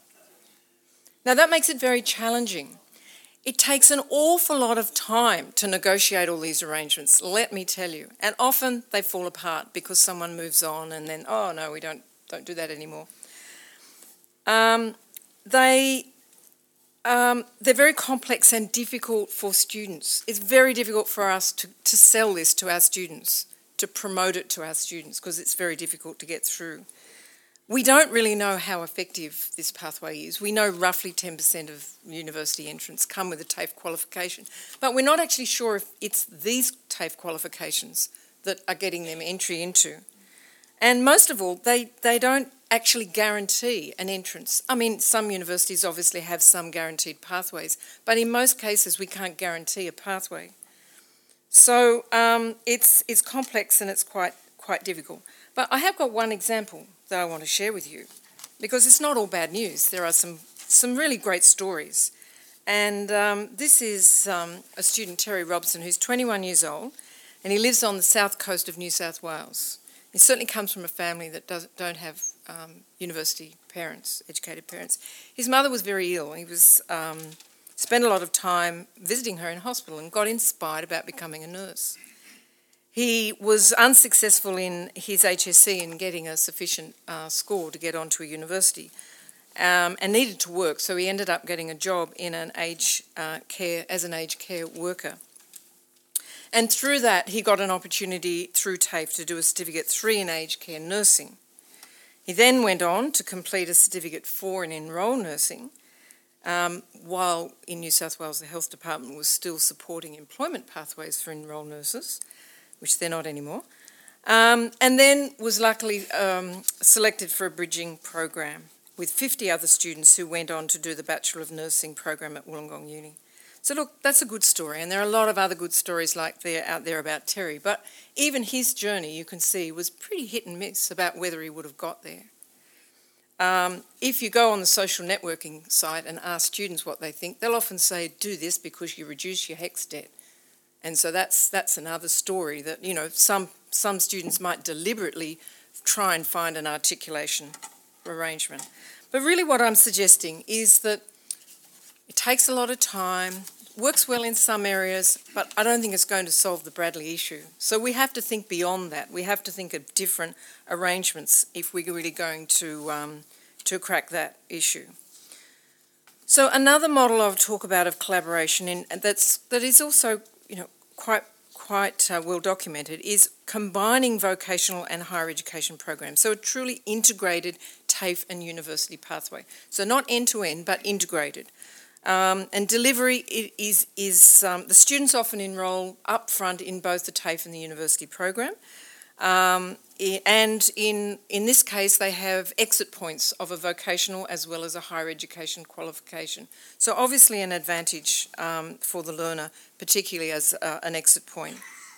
Now that makes it very challenging. It takes an awful lot of time to negotiate all these arrangements, let me tell you. And often they fall apart because someone moves on and then, oh no, we don't, don't do that anymore. Um, they, um, they're very complex and difficult for students. It's very difficult for us to, to sell this to our students, to promote it to our students, because it's very difficult to get through. We don't really know how effective this pathway is. We know roughly ten percent of university entrants come with a TAFE qualification, but we're not actually sure if it's these TAFE qualifications that are getting them entry into. And most of all, they, they don't actually guarantee an entrance. I mean, some universities obviously have some guaranteed pathways, but in most cases we can't guarantee a pathway. So um, it's, it's complex and it's quite, quite difficult. But I have got one example that I want to share with you, because it's not all bad news. There are some, some really great stories. And um, this is um, a student, Terry Robson, who's twenty-one years old, and he lives on the south coast of New South Wales. He certainly comes from a family that does, don't have um, university parents, educated parents. His mother was very ill. He was um, spent a lot of time visiting her in hospital and got inspired about becoming a nurse. He was unsuccessful in his H S C in getting a sufficient uh, score to get onto a university, um, and needed to work, so he ended up getting a job in an aged uh, care, as an aged care worker. And through that, he got an opportunity through TAFE to do a Certificate three in aged care nursing. He then went on to complete a Certificate four in enrolled nursing, um, while in New South Wales the Health Department was still supporting employment pathways for enrolled nurses, which they're not anymore, um, and then was luckily um, selected for a bridging program with fifty other students who went on to do the Bachelor of Nursing program at Wollongong Uni. So look, that's a good story, and there are a lot of other good stories like there out there about Terry, but even his journey, you can see, was pretty hit and miss about whether he would have got there. Um, if you go on the social networking site and ask students what they think, they'll often say, do this because you reduce your HECS debt. And so that's that's another story that, you know, some some students might deliberately try and find an articulation arrangement. But really what I'm suggesting is that it takes a lot of time, works well in some areas, but I don't think it's going to solve the Bradley issue. So we have to think beyond that. We have to think of different arrangements if we're really going to um, to crack that issue. So another model I'll talk about of collaboration, in, that's that is also, you know, quite quite uh, well documented, is combining vocational and higher education programs. So a truly integrated TAFE and university pathway. So not end-to-end, but integrated. Um, and delivery is, is um, the students often enrol up front in both the TAFE and the university program. Um, and in, in this case, they have exit points of a vocational as well as a higher education qualification. So obviously an advantage um, for the learner, particularly as uh, an exit point.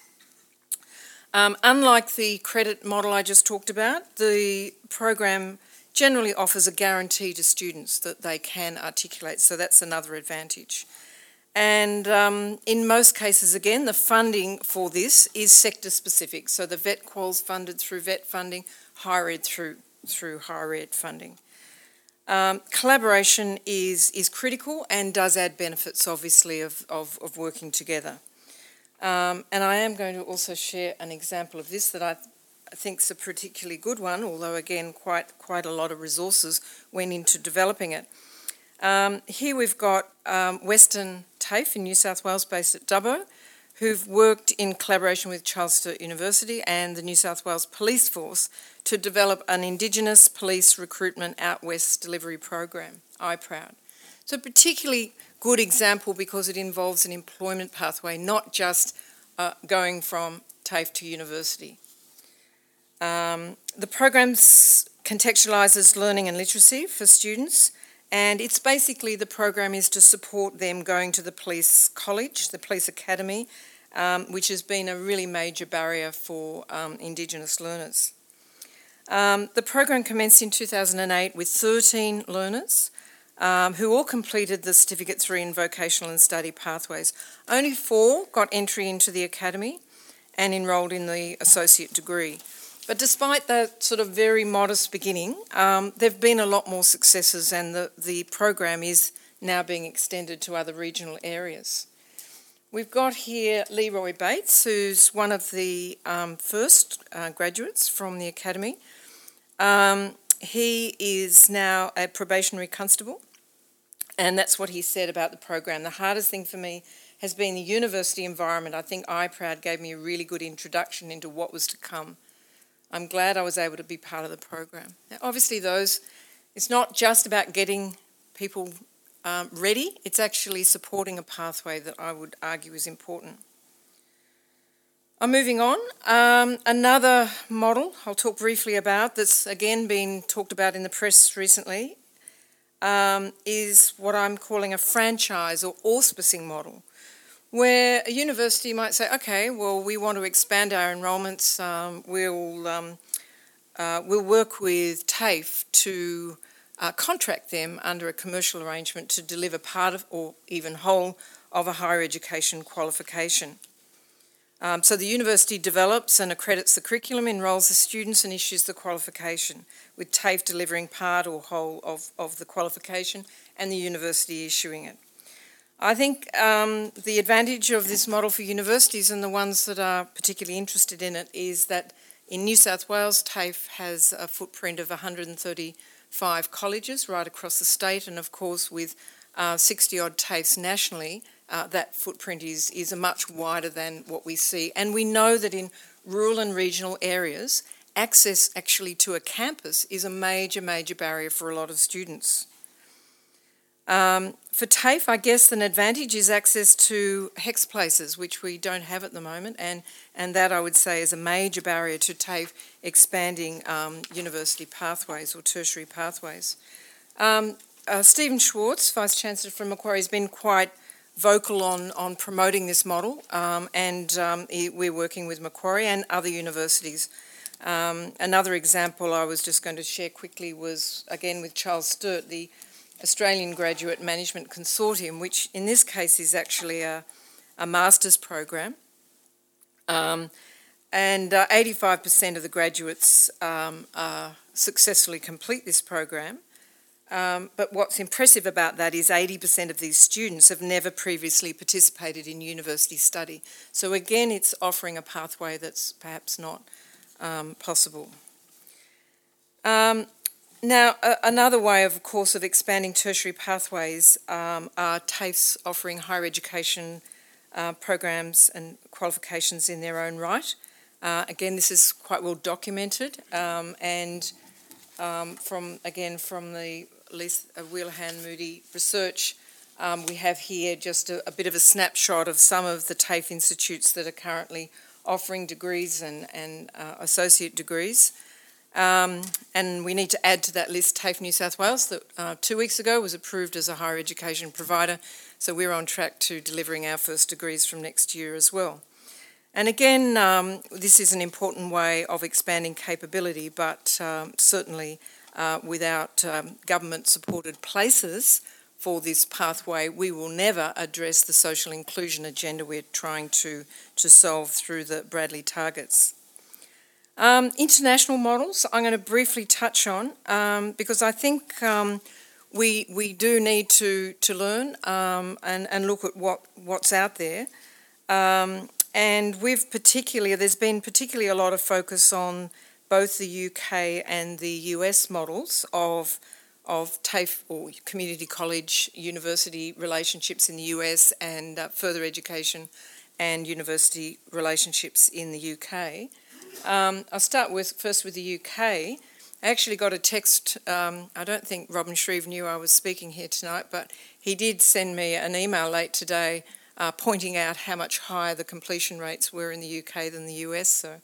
Um, unlike the credit model I just talked about, the program generally offers a guarantee to students that they can articulate, so that's another advantage. And um, in most cases, again, the funding for this is sector specific. So the vet quals funded through vet funding, higher ed through, through higher ed funding. Um, collaboration is, is critical and does add benefits, obviously, of, of, of working together. Um, and I am going to also share an example of this that I, I think is a particularly good one, although again, quite, quite a lot of resources went into developing it. Um, here we've got um, Western TAFE in New South Wales, based at Dubbo, who've worked in collaboration with Charles Sturt University and the New South Wales Police Force to develop an Indigenous Police Recruitment Out West delivery program, iProud. So a particularly good example because it involves an employment pathway, not just uh, going from TAFE to university. Um, the program contextualises learning and literacy for students, and it's basically, the program is to support them going to the police college, the police academy, um, which has been a really major barrier for um, Indigenous learners. Um, the program commenced in two thousand eight with thirteen learners um, who all completed the Certificate three in Vocational and Study Pathways. Only four got entry into the academy and enrolled in the associate degree. But despite that sort of very modest beginning, um, there have been a lot more successes, and the, the program is now being extended to other regional areas. We've got here Leroy Bates, who's one of the um, first uh, graduates from the academy. Um, he is now a probationary constable, and that's what he said about the program. The hardest thing for me has been the university environment. I think iProud gave me a really good introduction into what was to come. I'm glad I was able to be part of the program. Now, obviously, those, it's not just about getting people um, ready, it's actually supporting a pathway that I would argue is important. I'm moving on. Um, another model I'll talk briefly about that's again been talked about in the press recently um, is what I'm calling a franchise or auspicing model, where a university might say, okay, well, we want to expand our enrolments, um, we'll, um, uh, we'll work with TAFE to uh, contract them under a commercial arrangement to deliver part of or even whole of a higher education qualification. Um, so the university develops and accredits the curriculum, enrolls the students and issues the qualification, with TAFE delivering part or whole of, of the qualification and the university issuing it. I think um, the advantage of this model for universities and the ones that are particularly interested in it is that in New South Wales, TAFE has a footprint of one hundred thirty-five colleges right across the state, and of course with uh, sixty odd TAFEs nationally, uh, that footprint is, is a much wider than what we see. And we know that in rural and regional areas, access actually to a campus is a major, major barrier for a lot of students. Um, for TAFE, I guess an advantage is access to HECS places, which we don't have at the moment, and, and that I would say is a major barrier to TAFE expanding um, university pathways or tertiary pathways. Um, uh, Stephen Schwartz, Vice-Chancellor from Macquarie, has been quite vocal on, on promoting this model, um, and um, he, we're working with Macquarie and other universities. Um, another example I was just going to share quickly was, again, with Charles Sturt, the Australian Graduate Management Consortium, which in this case is actually a, a master's program. Um, and uh, eighty-five percent of the graduates um, uh, successfully complete this program. Um, but what's impressive about that is eighty percent of these students have never previously participated in university study. So again, it's offering a pathway that's perhaps not um, possible. Um, Now, uh, another way, of course, of expanding tertiary pathways um, are TAFEs offering higher education uh, programs and qualifications in their own right. Uh, again, this is quite well documented, um, and um, from again from the Lisa uh, Wheelahan Moody research, um, we have here just a, a bit of a snapshot of some of the TAFE institutes that are currently offering degrees and, and uh, associate degrees. Um, and we need to add to that list TAFE New South Wales that uh, two weeks ago was approved as a higher education provider, so we're on track to delivering our first degrees from next year as well. And again, um, this is an important way of expanding capability, but um, certainly uh, without um, government-supported places for this pathway, we will never address the social inclusion agenda we're trying to, to solve through the Bradley targets. Um, international models, I'm going to briefly touch on um, because I think um, we we do need to to learn um, and and look at what what's out there. Um, and we've particularly there's been particularly a lot of focus on both the U K and the U S models of of TAFE or community college university relationships in the U S and uh, further education and university relationships in the U K. Um, I'll start with first with the U K. I actually got a text, um, I don't think Robin Shreve knew I was speaking here tonight, but he did send me an email late today uh, pointing out how much higher the completion rates were in the U K than the U S. So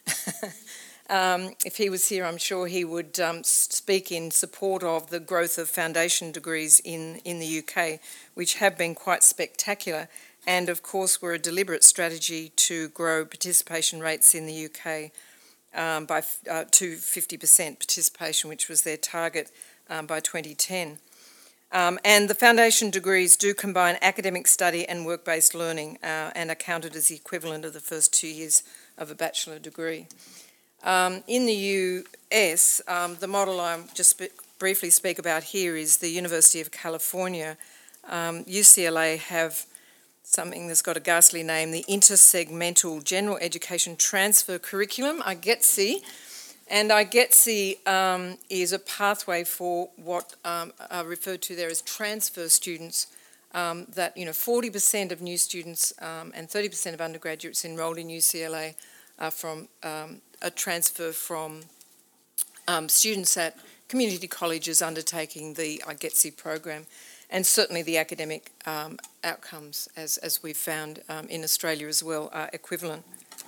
um, if he was here, I'm sure he would um, speak in support of the growth of foundation degrees in, in the U K, which have been quite spectacular. And of course, we're a deliberate strategy to grow participation rates in the U K um, by uh, to fifty percent participation, which was their target um, by twenty ten. Um, and the foundation degrees do combine academic study and work-based learning uh, and are counted as the equivalent of the first two years of a bachelor degree. Um, in the U S, um, the model I'll just sp- briefly speak about here is the University of California. Um, U C L A have something that's got a ghastly name, the Intersegmental General Education Transfer Curriculum, I get see, And iGETSI um, is a pathway for what um, are referred to there as transfer students, um, that, you know, forty percent of new students um, and thirty percent of undergraduates enrolled in U C L A are from um, a transfer from um, students at community colleges undertaking the iGETSI program, and certainly the academic um, outcomes, as, as we've found um, in Australia as well, are equivalent.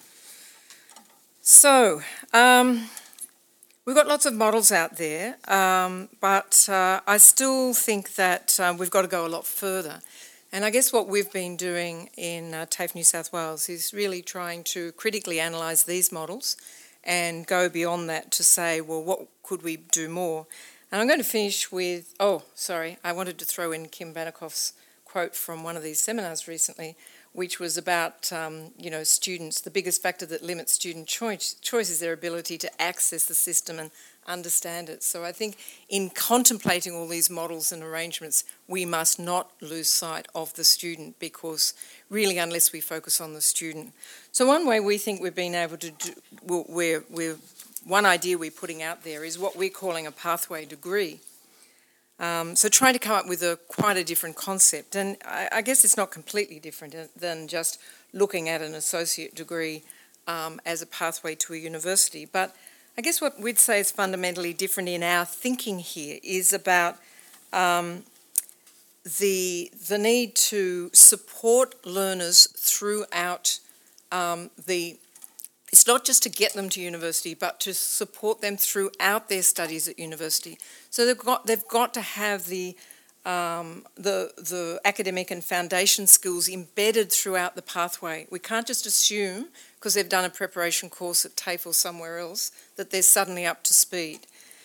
So, um, we've got lots of models out there, um, but uh, I still think that uh, we've got to go a lot further. And I guess what we've been doing in uh, TAFE New South Wales is really trying to critically analyse these models and go beyond that to say, well, what could we do more? And I'm going to finish with, oh, sorry, I wanted to throw in Kim Banikoff's quote from one of these seminars recently, which was about, um, you know, students. The biggest factor that limits student choice, choice is their ability to access the system and understand it. So I think in contemplating all these models and arrangements, we must not lose sight of the student, because really, unless we focus on the student. So one way we think we've been able to do, we're, we're, one idea we're putting out there is what we're calling a pathway degree. Um, so trying to come up with a quite a different concept, and I, I guess it's not completely different than just looking at an associate degree um, as a pathway to a university. But I guess what we'd say is fundamentally different in our thinking here is about um, the the need to support learners throughout um, the. It's not just to get them to university, but to support them throughout their studies at university. So they've got they've got to have the um, the the academic and foundation skills embedded throughout the pathway. We can't just assume because they've done a preparation course at TAFE or somewhere else that they're suddenly up to speed.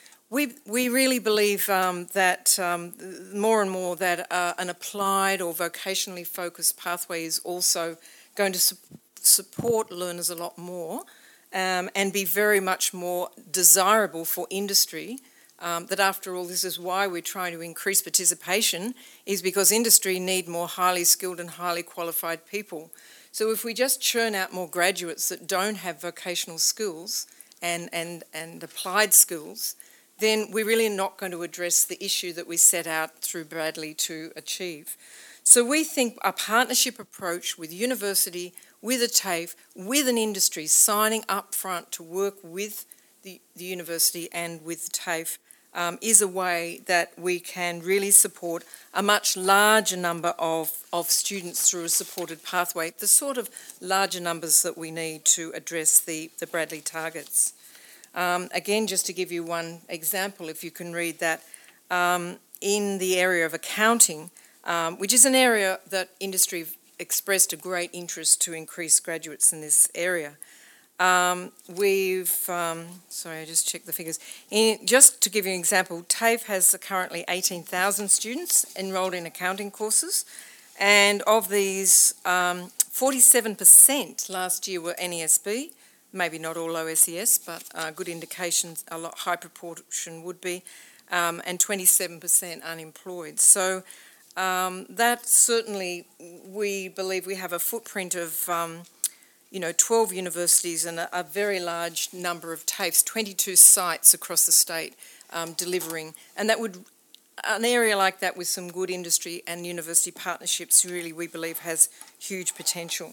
We we really believe um, that um, more and more that uh, an applied or vocationally focused pathway is also going to support support learners a lot more um, and be very much more desirable for industry. Um, that after all, this is why we're trying to increase participation, is because industry need more highly skilled and highly qualified people. So if we just churn out more graduates that don't have vocational skills and, and, and applied skills, then we're really not going to address the issue that we set out through Bradley to achieve. So we think a partnership approach with university, with a TAFE, with an industry signing up front to work with the, the university and with the TAFE um, is a way that we can really support a much larger number of, of students through a supported pathway, the sort of larger numbers that we need to address the, the Bradley targets. Um, again, just to give you one example, if you can read that, um, in the area of accounting, um, which is an area that industry expressed a great interest to increase graduates in this area. Um, we've, um, sorry, I just checked the figures. In, just to give you an example, TAFE has currently eighteen thousand students enrolled in accounting courses, and of these, um, forty-seven percent last year were N E S B, maybe not all O S E S, but uh, good indications, a lot high proportion would be, um, and twenty-seven percent unemployed. So Um, that certainly, we believe we have a footprint of, um, you know, twelve universities and a, a very large number of TAFEs, twenty-two sites across the state um, delivering. And that would, an area like that with some good industry and university partnerships really, we believe, has huge potential.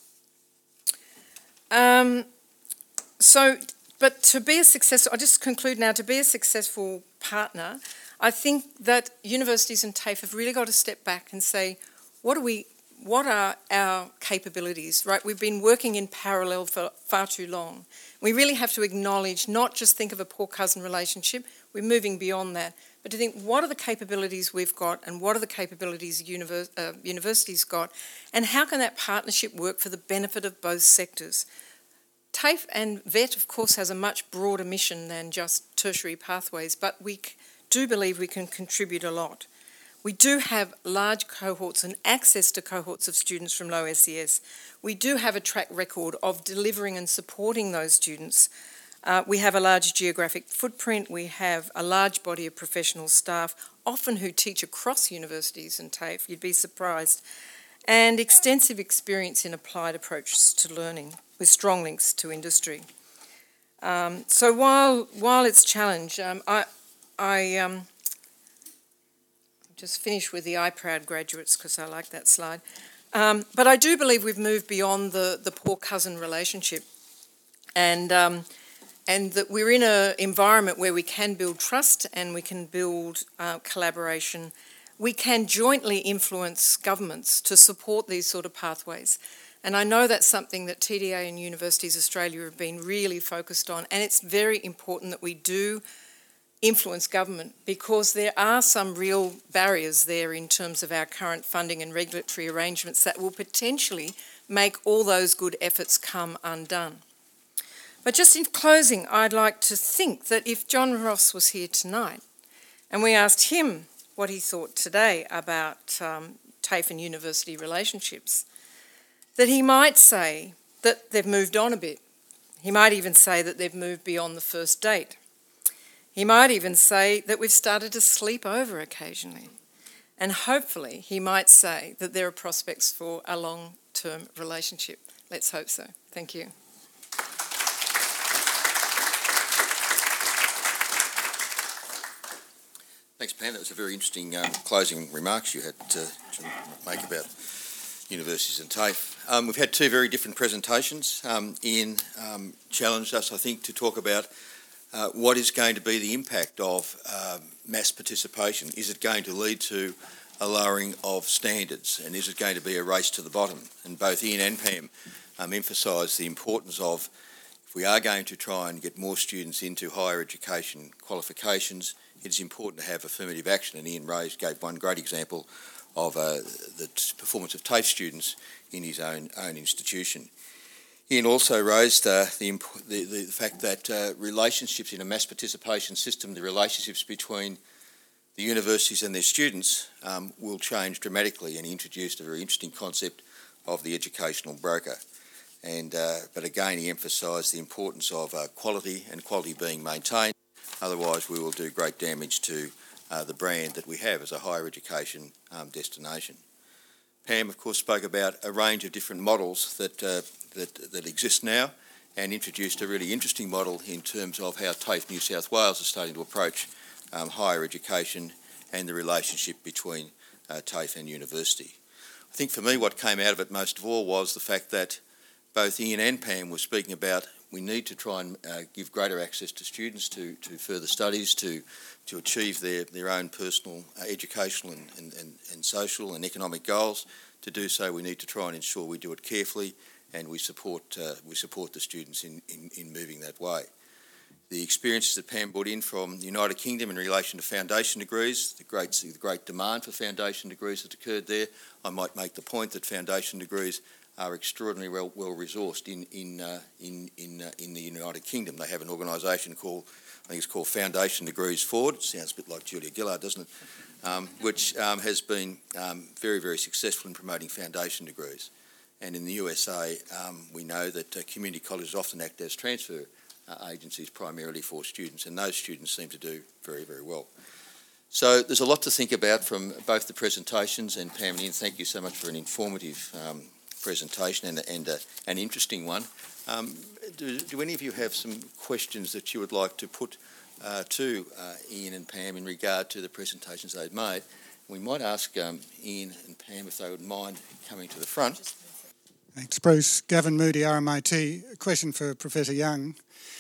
Um, so, but to be a successful, I'll just conclude now, to be a successful partner, I think that universities and TAFE have really got to step back and say, what are we, what are our capabilities, right? We've been working in parallel for far too long. We really have to acknowledge, not just think of a poor cousin relationship, we're moving beyond that, but to think, what are the capabilities we've got and what are the capabilities univers uh, universities got, and how can that partnership work for the benefit of both sectors? TAFE and VET, of course, has a much broader mission than just tertiary pathways, but we do believe we can contribute a lot. We do have large cohorts and access to cohorts of students from low S E S. We do have a track record of delivering and supporting those students. Uh, we have a large geographic footprint. We have a large body of professional staff, often who teach across universities and TAFE, you'd be surprised, and extensive experience in applied approaches to learning with strong links to industry. Um, so while while it's challenged, um, I I um, just finish with the iProud graduates because I like that slide. Um, but I do believe we've moved beyond the the poor cousin relationship, and um, and that we're in an environment where we can build trust and we can build uh, collaboration. We can jointly influence governments to support these sort of pathways. And I know that's something that T D A and Universities Australia have been really focused on, and it's very important that we do influence government because there are some real barriers there in terms of our current funding and regulatory arrangements that will potentially make all those good efforts come undone. But just in closing, I'd like to think that if John Ross was here tonight and we asked him what he thought today about um, TAFE and university relationships, that he might say that they've moved on a bit. He might even say that they've moved beyond the first date. He might even say that we've started to sleep over occasionally. And hopefully he might say that there are prospects for a long-term relationship. Let's hope so. Thank you. Thanks, Pam. That was a very interesting um, closing remarks you had to, to make about universities and TAFE. Um, we've had two very different presentations. Um, Ian um, challenged us, I think, to talk about uh, what is going to be the impact of uh, mass participation. Is it going to lead to a lowering of standards, and is it going to be a race to the bottom? And both Ian and Pam um, emphasised the importance of, if we are going to try and get more students into higher education qualifications, it's important to have affirmative action, and Ian raised, gave one great example of uh, the performance of TAFE students in his own own institution. Ian also raised uh, the, the, the fact that uh, relationships in a mass participation system, the relationships between the universities and their students um, will change dramatically, and he introduced a very interesting concept of the educational broker. And, uh, but again, he emphasised the importance of uh, quality and quality being maintained. Otherwise, we will do great damage to uh, the brand that we have as a higher education um, destination. Pam, of course, spoke about a range of different models that, uh, that, that exist now, and introduced a really interesting model in terms of how TAFE New South Wales is starting to approach um, higher education and the relationship between uh, TAFE and university. I think for me what came out of it most of all was the fact that both Ian and Pam were speaking about we need to try and uh, give greater access to students to, to further studies, to, to achieve their, their own personal uh, educational and, and, and, and social and economic goals. To do so, we need to try and ensure we do it carefully, and we support, uh, we support the students in, in, in moving that way. The experiences that Pam brought in from the United Kingdom in relation to foundation degrees, the great, the great demand for foundation degrees that occurred there. I might make the point that foundation degrees are extraordinarily well, well resourced in in uh, in in, uh, in the United Kingdom. They have an organisation called, I think it's called Foundation Degrees Forward. It sounds a bit like Julia Gillard, doesn't it? Um, which um, has been um, very, very successful in promoting foundation degrees. And in the U S A, um, we know that uh, community colleges often act as transfer uh, agencies primarily for students, and those students seem to do very, very well. So there's a lot to think about from both the presentations, and Pam and Ian, thank you so much for an informative um, presentation and, and uh, an interesting one. Um, do, do any of you have some questions that you would like to put uh, to uh, Ian and Pam in regard to the presentations they've made? We might ask um, Ian and Pam if they would mind coming to the front. Thanks, Bruce. Gavin Moody, R M I T. A question for Professor Young.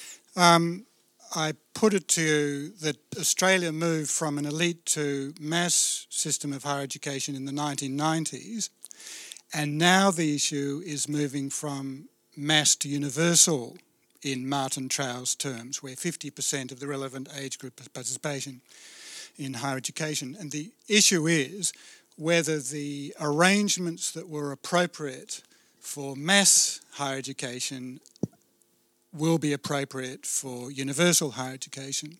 Um, I put it to you that Australia moved from an elite to mass system of higher education in the nineteen nineties. And now the issue is moving from mass to universal in Martin Trow's terms, where fifty percent of the relevant age group has participation in higher education. And the issue is whether the arrangements that were appropriate for mass higher education will be appropriate for universal higher education.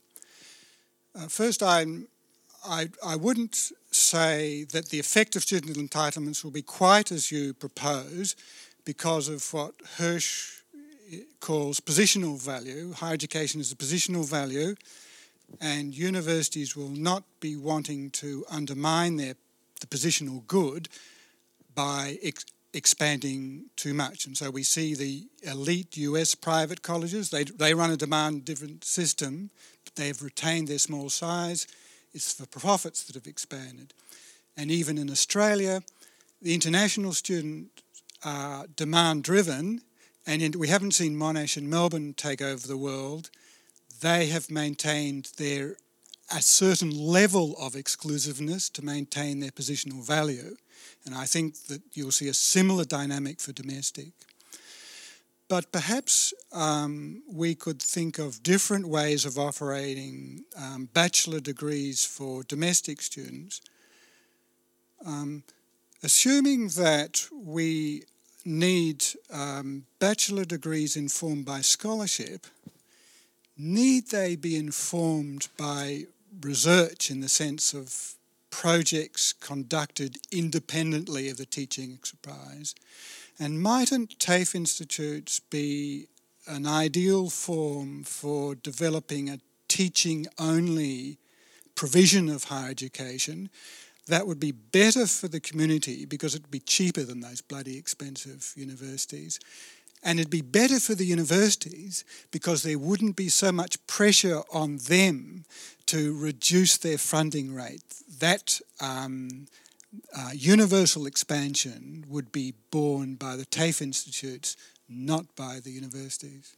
Uh, first, I'm I, I wouldn't say that the effect of student entitlements will be quite as you propose because of what Hirsch calls positional value. Higher education is a positional value, and universities will not be wanting to undermine their, the positional good by ex- expanding too much. And so we see the elite U S private colleges, they, they run a demand-driven system, but they've retained their small size. It's for profits that have expanded. And even in Australia, the international students are demand-driven, and in, we haven't seen Monash and Melbourne take over the world. They have maintained their a certain level of exclusiveness to maintain their positional value. And I think that you'll see a similar dynamic for domestic. But perhaps um, we could think of different ways of operating um, bachelor degrees for domestic students. Um, assuming that we need um, bachelor degrees informed by scholarship, need they be informed by research in the sense of projects conducted independently of the teaching enterprise? And mightn't TAFE institutes be an ideal form for developing a teaching-only provision of higher education that would be better for the community because it would be cheaper than those bloody expensive universities? And it'd be better for the universities because there wouldn't be so much pressure on them to reduce their funding rate. That um, uh, universal expansion would be borne by the TAFE institutes, not by the universities.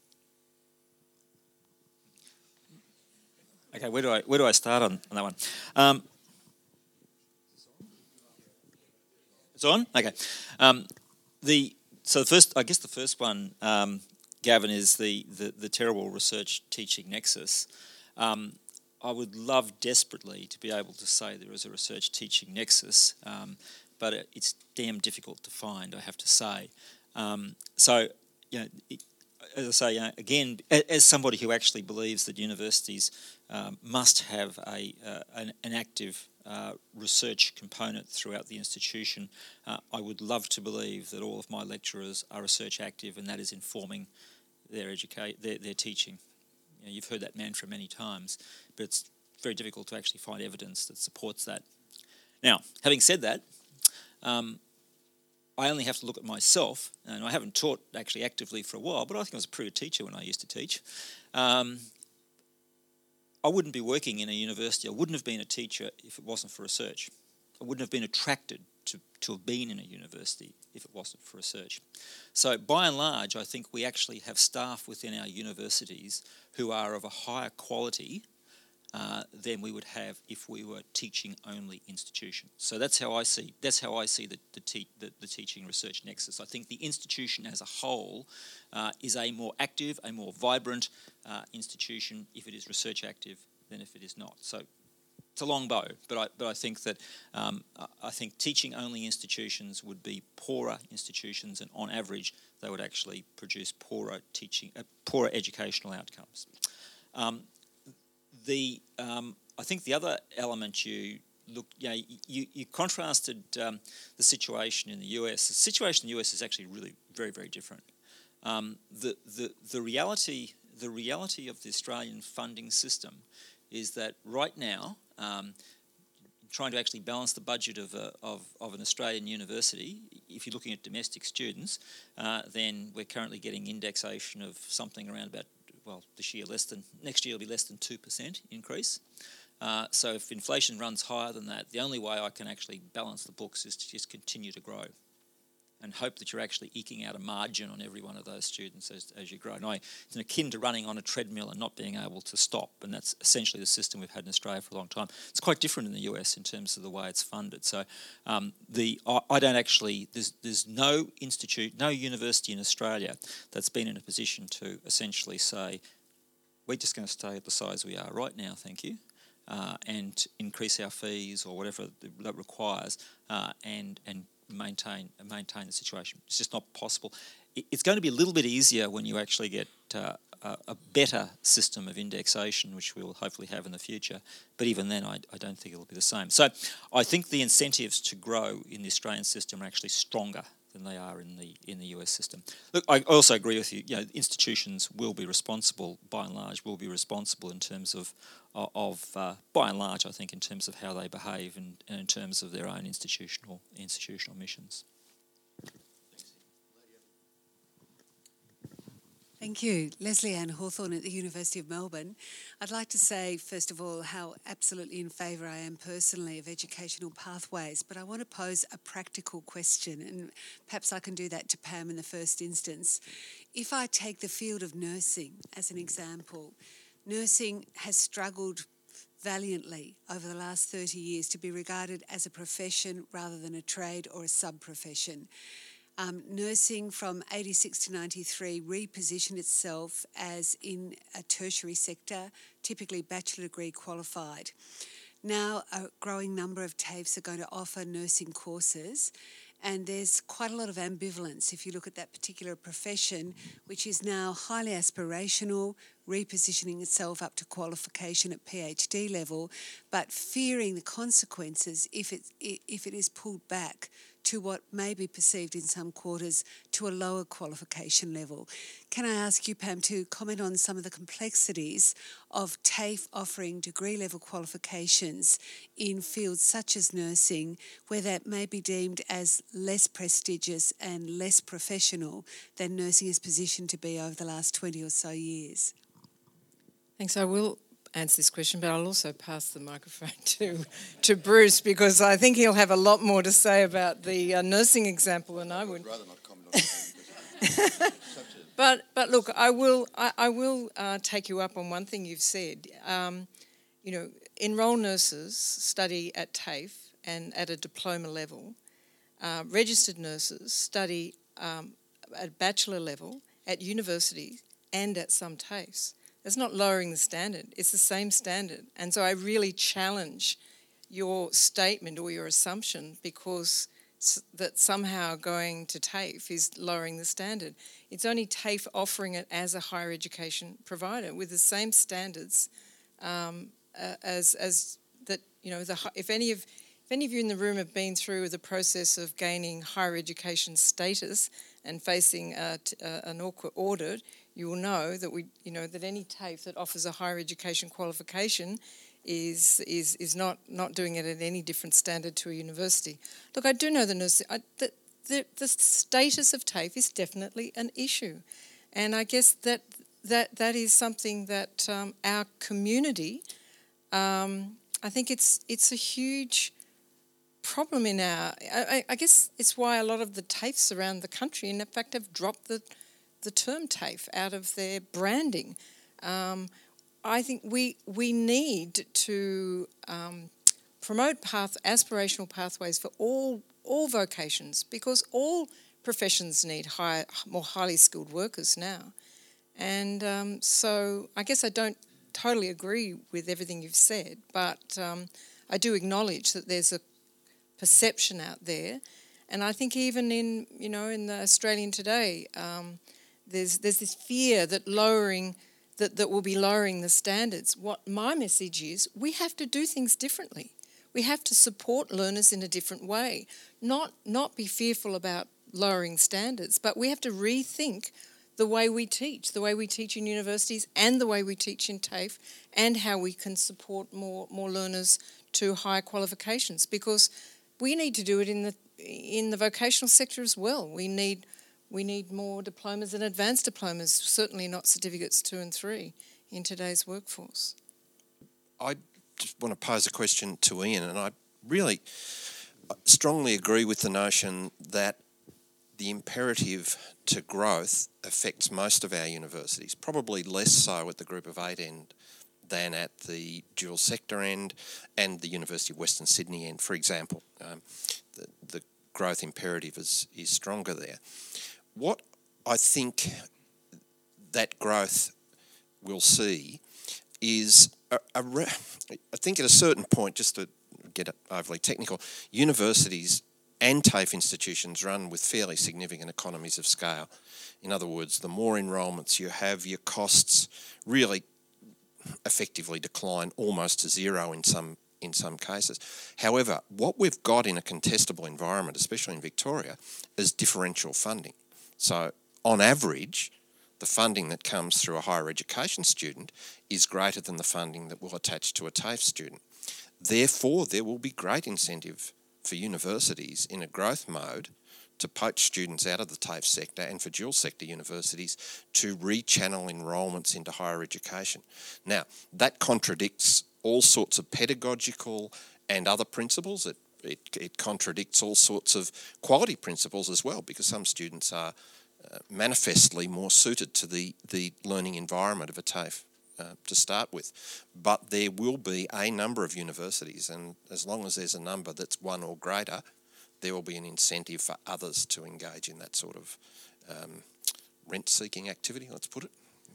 Okay, where do I where do I start on, on that one? Um, it's on? Okay. Um, the So the first, I guess the first one, um, Gavin, is the, the, the terrible research teaching nexus. Um, I would love desperately to be able to say there is a research teaching nexus, um, but it, it's damn difficult to find, I have to say. Um, so, you know, it, as I say, you know, again, as somebody who actually believes that universities um, must have a uh, an, an active uh, research component throughout the institution, uh, I would love to believe that all of my lecturers are research active, and that is informing their educate their, their teaching. You know, you've heard that mantra many times, but it's very difficult to actually find evidence that supports that. Now, having said that, um, I only have to look at myself, and I haven't taught actually actively for a while, but I think I was a pretty good teacher when I used to teach. Um, I wouldn't be working in a university, I wouldn't have been a teacher if it wasn't for research. I wouldn't have been attracted to, to have been in a university if it wasn't for research. So by and large, I think we actually have staff within our universities who are of a higher quality Uh, than we would have if we were teaching-only institution. So that's how I see that's how I see the the, te- the the teaching research nexus. I think the institution as a whole uh, is a more active, a more vibrant uh, institution if it is research active than if it is not. So it's a long bow, but I but I think that um, I think teaching-only institutions would be poorer institutions, and on average, they would actually produce poorer teaching, uh, poorer educational outcomes. Um, The um, I think the other element you look, you know, you, you contrasted um, the situation in the U S. The situation in the U S is actually really very very different. Um, the the the reality the reality of the Australian funding system is that right now, um, trying to actually balance the budget of a, of of an Australian university, if you're looking at domestic students, uh, then we're currently getting indexation of something around about, well, this year less than, next year will be less than two percent increase. Uh, so if inflation runs higher than that, the only way I can actually balance the books is to just continue to grow and hope that you're actually eking out a margin on every one of those students as, as you grow. And I, it's akin to running on a treadmill and not being able to stop, and that's essentially the system we've had in Australia for a long time. It's quite different in the U S in terms of the way it's funded. So um, the I, I don't actually, there's, there's no institute, no university in Australia that's been in a position to essentially say, we're just going to stay at the size we are right now, thank you, uh, and increase our fees or whatever that requires, uh, and and maintain maintain the situation. It's just not possible. It's going to be a little bit easier when you actually get uh, a, a better system of indexation, which we will hopefully have in the future. But even then, I, I don't think it'll be the same. So I think the incentives to grow in the Australian system are actually stronger than they are in the in the U S system. Look, I also agree with you. You know, institutions will be responsible, by and large, will be responsible in terms of of uh, by and large, I think, in terms of how they behave and, and in terms of their own institutional institutional missions. Thank you. Leslie Ann Hawthorne at the University of Melbourne. I'd like to say, first of all, how absolutely in favour I am personally of educational pathways, but I want to pose a practical question, and perhaps I can do that to Pam in the first instance. If I take the field of nursing as an example, nursing has struggled valiantly over the last thirty years to be regarded as a profession rather than a trade or a sub-profession. Um, nursing from eighty-six to ninety-three repositioned itself as in a tertiary sector, typically bachelor degree qualified. Now a growing number of TAFEs are going to offer nursing courses, and there's quite a lot of ambivalence if you look at that particular profession, which is now highly aspirational, repositioning itself up to qualification at PhD level, but fearing the consequences if it, if it is pulled back to what may be perceived in some quarters to a lower qualification level. Can I ask you, Pam, to comment on some of the complexities of TAFE offering degree-level qualifications in fields such as nursing, where that may be deemed as less prestigious and less professional than nursing is positioned to be over the last twenty or so years? Thanks. I will answer this question, but I'll also pass the microphone to to Bruce, because I think he'll have a lot more to say about the uh, nursing example than I would. I'd rather not comment on that. But but look, I will I, I will uh, take you up on one thing you've said. Um, you know, enrolled nurses study at TAFE and at a diploma level. Uh, registered nurses study um, at bachelor level at university and at some TAFEs. It's not lowering the standard, it's the same standard. And so I really challenge your statement or your assumption because that somehow going to TAFE is lowering the standard. It's only TAFE offering it as a higher education provider with the same standards um, uh, as as that, you know, the, if any of if any of you in the room have been through the process of gaining higher education status and facing a, a, an awkward audit, you will know that we, you know, that any TAFE that offers a higher education qualification is is is not, not doing it at any different standard to a university. Look, I do know the nursing, I, the, the the status of TAFE is definitely an issue, and I guess that that that is something that um, our community, um, I think it's it's a huge problem in our. I, I guess it's why a lot of the TAFEs around the country, in fact, have dropped the. the term TAFE out of their branding. Um, I think we we need to um, promote path aspirational pathways for all all vocations, because all professions need high, more highly skilled workers now. And um, so I guess I don't totally agree with everything you've said, but um, I do acknowledge that there's a perception out there, and I think even in you know in the Australian Today. Um, There's there's this fear that lowering that, that will be lowering the standards. What my message is, we have to do things differently. We have to support learners in a different way. Not not be fearful about lowering standards, but we have to rethink the way we teach, the way we teach in universities and the way we teach in TAFE, and how we can support more more learners to higher qualifications, because we need to do it in the in the vocational sector as well. We need We need more diplomas and advanced diplomas, certainly not certificates two and three in today's workforce. I just want to pose a question to Ian, and I really strongly agree with the notion that the imperative to growth affects most of our universities, probably less so at the Group of Eight end than at the dual sector end and the University of Western Sydney end, for example. Um, the, the growth imperative is, is stronger there. What I think that growth will see is, a, a re- I think at a certain point, just to get overly technical, universities and TAFE institutions run with fairly significant economies of scale. In other words, the more enrolments you have, your costs really effectively decline almost to zero in some in some cases. However, what we've got in a contestable environment, especially in Victoria, is differential funding. So on average, the funding that comes through a higher education student is greater than the funding that will attach to a TAFE student. Therefore, there will be great incentive for universities in a growth mode to poach students out of the TAFE sector and for dual sector universities to rechannel enrolments into higher education. Now, that contradicts all sorts of pedagogical and other principles. It, it, it contradicts all sorts of quality principles as well, because some students are uh, manifestly more suited to the, the learning environment of a TAFE uh, to start with. But there will be a number of universities, and as long as there's a number that's one or greater, there will be an incentive for others to engage in that sort of um, rent-seeking activity, let's put it.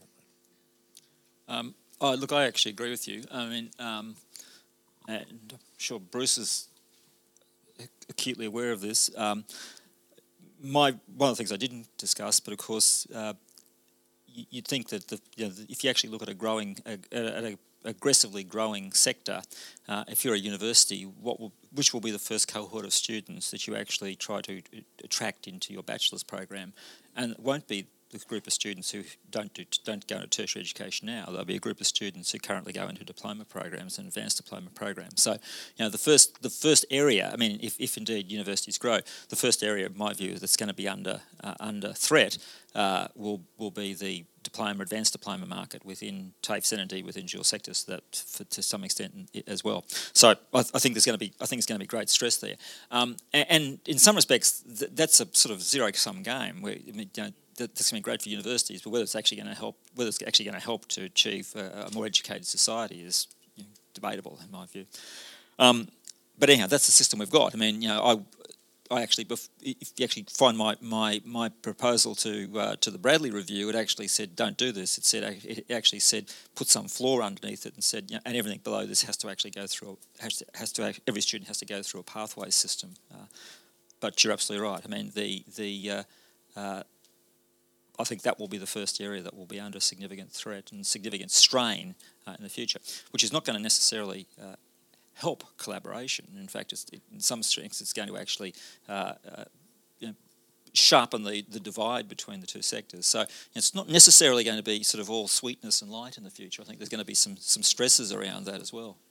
Um, oh, look, I actually agree with you. I mean, um, and I'm sure Bruce is acutely aware of this. Um, my one of the things I didn't discuss, but of course, uh, you, you'd think that the, you know, if you actually look at a growing, uh, at a aggressively growing sector, uh, if you're a university, what will, which will be the first cohort of students that you actually try to attract into your bachelor's program? And it won't be the group of students who don't do, don't go into tertiary education now. There'll be a group of students who currently go into diploma programs and advanced diploma programs. So, you know, the first the first area, I mean, if, if indeed universities grow, the first area, in my view, that's going to be under uh, under threat uh, will will be the diploma, advanced diploma market within TAFEs and indeed within dual sectors, that for, to some extent as well. So I, I think there's going to be I think there's going to be great stress there, um, and, and in some respects th- that's a sort of zero sum game. Where I mean, you know, that's going to be great for universities, but whether it's actually going to help, whether it's actually going to help to achieve a, a more educated society is, you know, debatable in my view. Um, but anyhow, that's the system we've got. I mean, you know, I, I actually, if you actually find my my, my proposal to uh, to the Bradley Review, it actually said don't do this. It said it actually said put some floor underneath it and said, you know, and everything below this has to actually go through has to, has to every student has to go through a pathway system. Uh, but you're absolutely right. I mean, the the uh, uh, I think that will be the first area that will be under significant threat and significant strain uh, in the future, which is not going to necessarily uh, help collaboration. In fact, it's, it, in some strengths, it's going to actually uh, uh, you know, sharpen the, the divide between the two sectors. So it's not necessarily going to be sort of all sweetness and light in the future. I think there's going to be some, some stresses around that as well.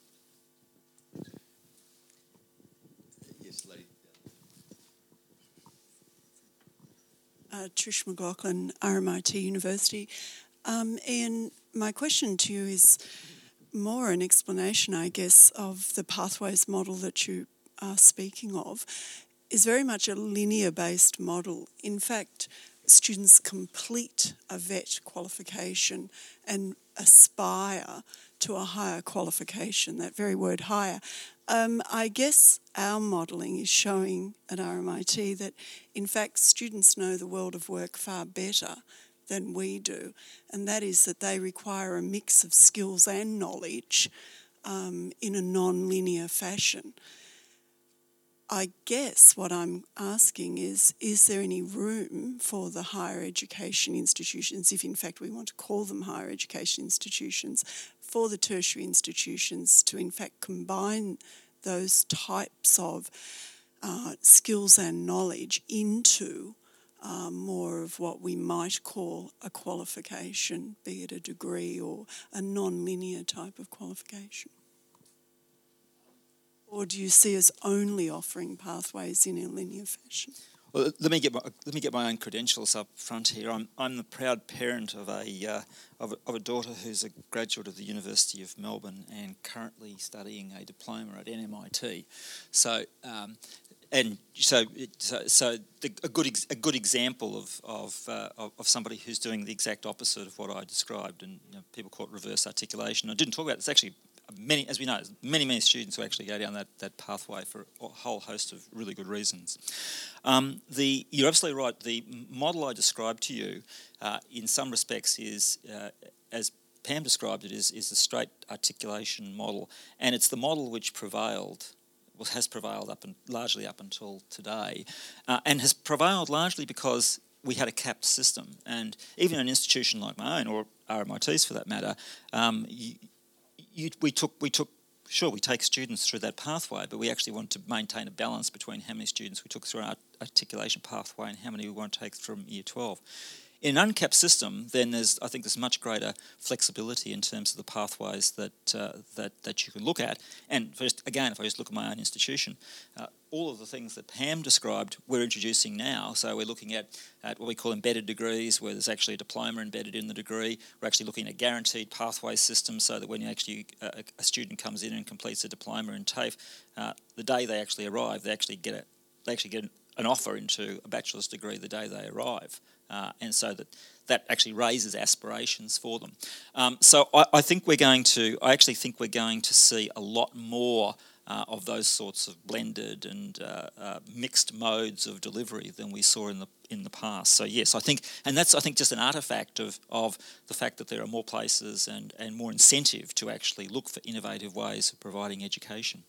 Yes, lady. Uh, Trish McLaughlin, R M I T University. Um, and my question to you is more an explanation, I guess, of the pathways model that you are speaking of. Is very much a linear-based model. In fact, students complete a vet qualification and aspire to a higher qualification, that very word higher. Um, I guess our modelling is showing at R M I T that, in fact, students know the world of work far better than we do, and that is that they require a mix of skills and knowledge um, in a non-linear fashion. I guess what I'm asking is, is there any room for the higher education institutions, if in fact we want to call them higher education institutions, for the tertiary institutions to in fact combine those types of uh, skills and knowledge into uh, more of what we might call a qualification, be it a degree or a non-linear type of qualification? Or do you see us only offering pathways in a linear fashion? Well, let me get my, let me get my own credentials up front here. I'm I'm the proud parent of a uh, of a, of a daughter who's a graduate of the University of Melbourne and currently studying a diploma at N M I T. So. Um, And so, it, so, so the, a good ex, a good example of of, uh, of of somebody who's doing the exact opposite of what I described, and you know, people call it reverse articulation. I didn't talk about it. It's actually many, as we know, many many students who actually go down that, that pathway for a whole host of really good reasons. Um, the you're absolutely right. The model I described to you, uh, in some respects, is uh, as Pam described it, is is the straight articulation model, and it's the model which prevailed. has prevailed up and largely up until today, uh, and has prevailed largely because we had a capped system. And even an institution like my own, or R M I T's for that matter, um, you, you, we took we took sure we take students through that pathway, but we actually want to maintain a balance between how many students we took through our articulation pathway and how many we want to take from year twelve. In an uncapped system, then there's I think there's much greater flexibility in terms of the pathways that uh, that that you can look at. And first, again, if I just look at my own institution, uh, all of the things that Pam described, we're introducing now. So we're looking at, at what we call embedded degrees, where there's actually a diploma embedded in the degree. We're actually looking at guaranteed pathway systems, so that when you actually uh, a student comes in and completes a diploma in TAFE, uh, the day they actually arrive, they actually get a they actually get an offer into a bachelor's degree the day they arrive. Uh, and so that that actually raises aspirations for them. Um, so I, I think we're going to, I actually think we're going to see a lot more uh, of those sorts of blended and uh, uh, mixed modes of delivery than we saw in the in the past. So yes, I think, and that's I think just an artefact of, of the fact that there are more places and, and more incentive to actually look for innovative ways of providing education.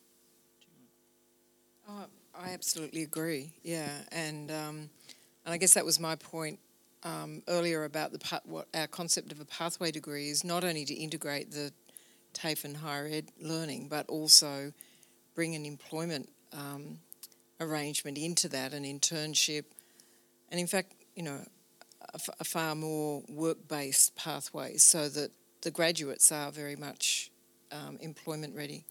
Oh, I absolutely agree, yeah, and um, and I guess that was my point Um, earlier about the pa- what our concept of a pathway degree is, not only to integrate the TAFE and higher ed learning, but also bring an employment um, arrangement into that, an internship, and in fact, you know, a, f- a far more work-based pathway, so that the graduates are very much um, employment ready.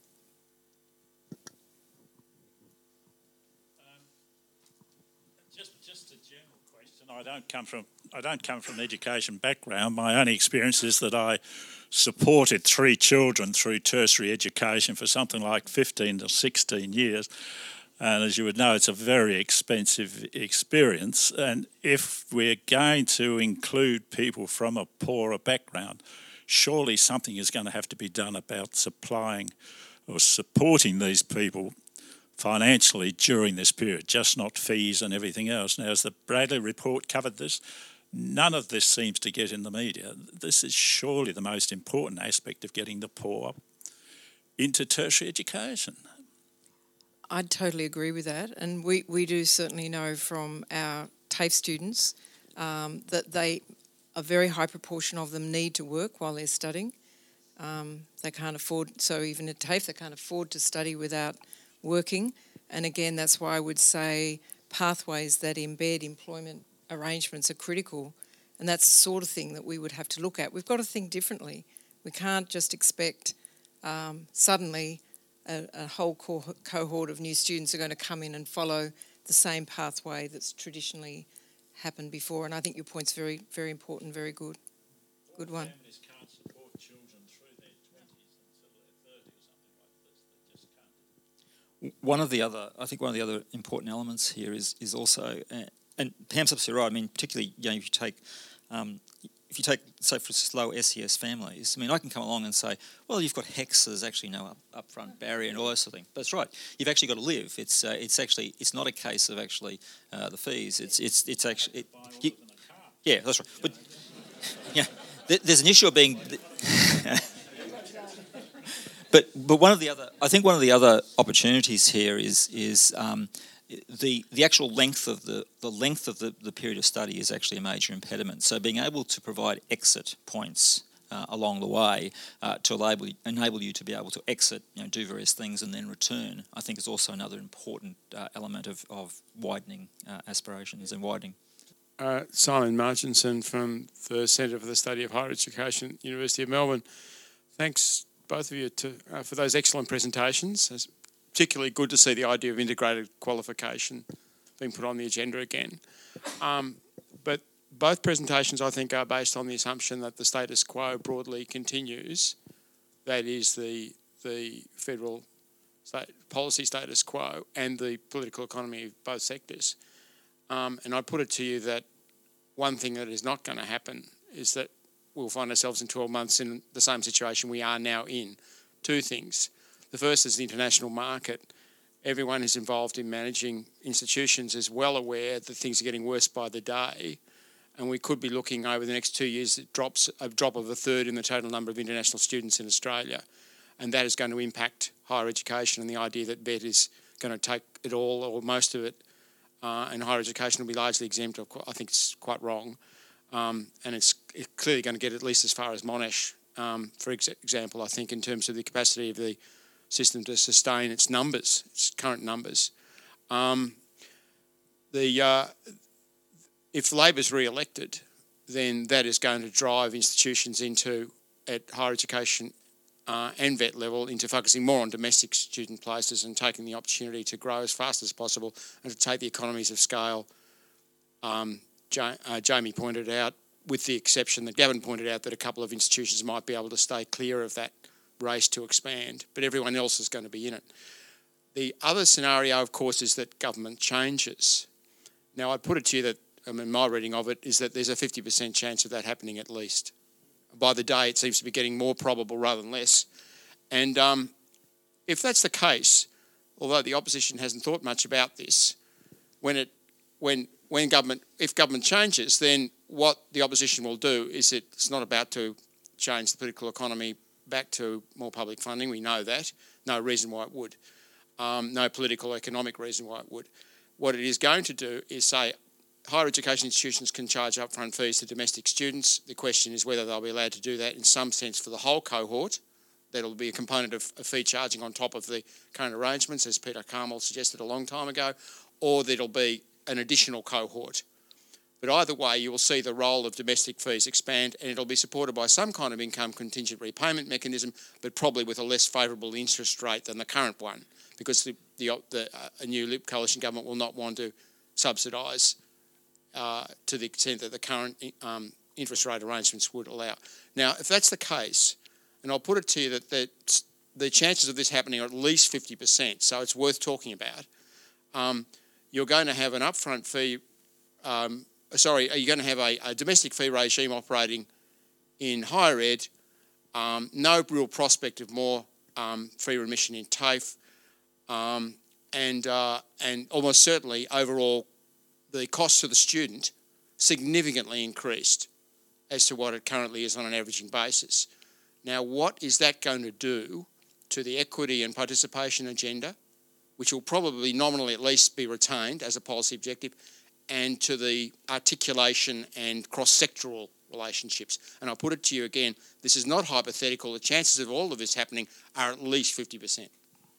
Just, just a general question. I don't come from I don't come from an education background. My only experience is that I supported three children through tertiary education for something like fifteen to sixteen years. And as you would know, it's a very expensive experience. And if we're going to include people from a poorer background, surely something is going to have to be done about supplying or supporting these people financially during this period, just not fees and everything else. Now, as the Bradley report covered this, none of this seems to get in the media. This is surely the most important aspect of getting the poor into tertiary education. I'd totally agree with that, and we, we do certainly know from our TAFE students um, that they, a very high proportion of them need to work while they're studying. Um, they can't afford, so even at TAFE they can't afford to study without working, and again that's why I would say pathways that embed employment arrangements are critical, and that's the sort of thing that we would have to look at. We've got to think differently. We can't just expect um, suddenly a, a whole co- cohort of new students are going to come in and follow the same pathway that's traditionally happened before, and I think your point's very, very important, very good. Good one. Families can't support children through their twenties until they're thirty or something like this. They just can't. One of the other, I think one of the other important elements here is is also, uh, and Pam's absolutely right. I mean, particularly, you know, if you take, um, if you take, say, for low S E S families, I mean, I can come along and say, well, you've got HECS, there's actually no up, upfront barrier and all those sort of things. But that's right. You've actually got to live. It's uh, it's actually it's not a case of actually uh, the fees. It's it's it's actually, it, you, yeah, that's right. But yeah, there, there's an issue of being. But but one of the other, I think one of the other opportunities here is is um, the the actual length of the the length of the, the period of study is actually a major impediment. So being able to provide exit points uh, along the way uh, to enable enable you to be able to exit, you know, do various things and then return, I think is also another important uh, element of of widening uh, aspirations and widening. Uh, Simon Marchinson from the Centre for the Study of Higher Education, University of Melbourne. Thanks, both of you, to, uh, for those excellent presentations. It's particularly good to see the idea of integrated qualification being put on the agenda again. Um, but both presentations, I think, are based on the assumption that the status quo broadly continues. That is the the federal state policy status quo and the political economy of both sectors. Um, and I put it to you that one thing that is not going to happen is that we'll find ourselves in twelve months in the same situation we are now in. Two things. The first is the international market. Everyone who's involved in managing institutions is well aware that things are getting worse by the day, and we could be looking over the next two years at drops, a drop of a third in the total number of international students in Australia, and that is going to impact higher education, and the idea that B E T is going to take it all or most of it uh, and higher education will be largely exempt, I think it's quite wrong. Um, and it's clearly going to get at least as far as Monash, um, for ex- example, I think, in terms of the capacity of the system to sustain its numbers, its current numbers. Um, the uh, if Labor's re-elected, then that is going to drive institutions into, at higher education uh, and vet level, into focusing more on domestic student places and taking the opportunity to grow as fast as possible and to take the economies of scale. Um, ja- uh, Jamie pointed out, with the exception that Gavin pointed out, that a couple of institutions might be able to stay clear of that race to expand, but everyone else is going to be in it. The other scenario, of course, is that government changes. Now, I'd put it to you that, I mean, my reading of it is that there's a fifty percent chance of that happening at least. By the day, it seems to be getting more probable rather than less. And um, if that's the case, although the opposition hasn't thought much about this, when it, when when government, if government changes, then what the opposition will do is it's not about to change the political economy back to more public funding. We know that. No reason why it would. Um, no political economic reason why it would. What it is going to do is say higher education institutions can charge upfront fees to domestic students. The question is whether they'll be allowed to do that in some sense for the whole cohort. That'll be a component of, of fee charging on top of the current arrangements, as Peter Carmel suggested a long time ago, or there'll be an additional cohort. But either way, you will see the role of domestic fees expand, and it'll be supported by some kind of income contingent repayment mechanism, but probably with a less favourable interest rate than the current one, because the, the, the uh, a new Lib coalition government will not want to subsidise uh, to the extent that the current um, interest rate arrangements would allow. Now, if that's the case, and I'll put it to you that the, the chances of this happening are at least fifty percent, so it's worth talking about. Um, you're going to have an upfront fee, um, sorry, you're going to have a, a domestic fee regime operating in higher ed, um, no real prospect of more um, fee remission in TAFE, um, and, uh, and almost certainly overall the cost to the student significantly increased as to what it currently is on an averaging basis. Now, what is that going to do to the equity and participation agenda, which will probably nominally at least be retained as a policy objective, and to the articulation and cross-sectoral relationships? And I'll put it to you again, this is not hypothetical. The chances of all of this happening are at least fifty percent.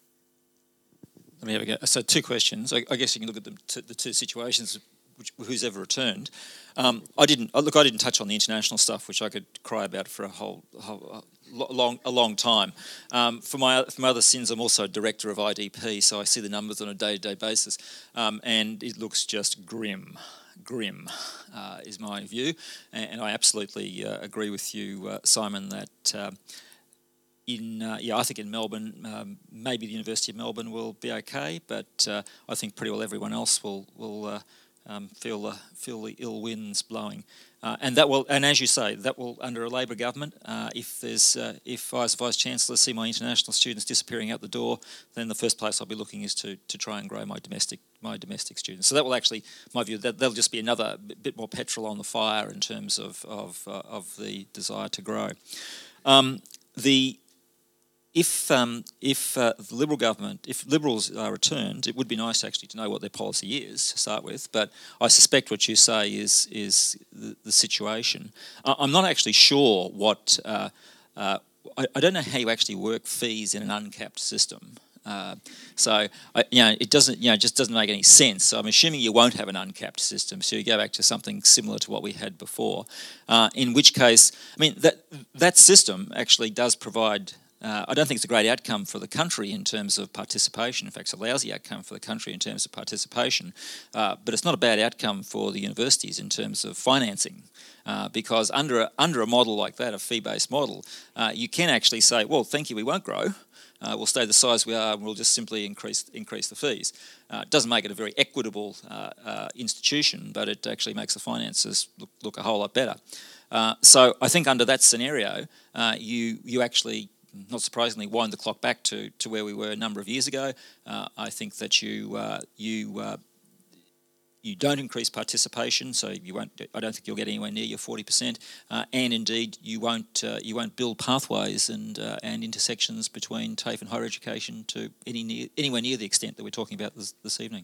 Let me have a go. So two questions. I, I guess you can look at the, t- the two situations, which, who's ever returned. Um, I didn't. Look, I didn't touch on the international stuff, which I could cry about for a whole, whole a long, a long time. Um, for my for my other sins, I'm also director of I D P, so I see the numbers on a day-to-day basis, um, and it looks just grim. Grim uh, is my view, and, and I absolutely uh, agree with you, uh, Simon, that. Uh, In, uh, yeah, I think in Melbourne, um, maybe the University of Melbourne will be okay, but uh, I think pretty well everyone else will will uh, um, feel the feel the ill winds blowing, uh, and that will, and as you say, that will under a Labor government. Uh, if there's uh, if I as Vice Chancellor see my international students disappearing out the door, then the first place I'll be looking is to to try and grow my domestic my domestic students. So that will actually, my view, that that'll just be another bit more petrol on the fire in terms of of uh, of the desire to grow. Um, the If um, if uh, the Liberal government, if Liberals are returned, it would be nice actually to know what their policy is to start with. But I suspect what you say is is the, the situation. I, I'm not actually sure what. Uh, uh, I, I don't know how you actually work fees in an uncapped system. Uh, so I, you know, it doesn't, you know, it just doesn't make any sense. So I'm assuming you won't have an uncapped system. So you go back to something similar to what we had before. Uh, in which case, I mean that that system actually does provide. Uh, I don't think it's a great outcome for the country in terms of participation. In fact, it's a lousy outcome for the country in terms of participation. Uh, but it's not a bad outcome for the universities in terms of financing. Uh, because under a, under a model like that, a fee-based model, uh, you can actually say, well, thank you, we won't grow. Uh, we'll stay the size we are and we'll just simply increase increase the fees. Uh, it doesn't make it a very equitable uh, uh, institution, but it actually makes the finances look, look a whole lot better. Uh, so I think under that scenario, uh, you you actually... not surprisingly, wind the clock back to, to where we were a number of years ago. Uh, I think that you uh, you uh, you don't increase participation, so you won't. I don't think you'll get anywhere near your forty percent, uh, and indeed you won't uh, you won't build pathways and uh, and intersections between TAFE and higher education to any near, anywhere near the extent that we're talking about this, this evening.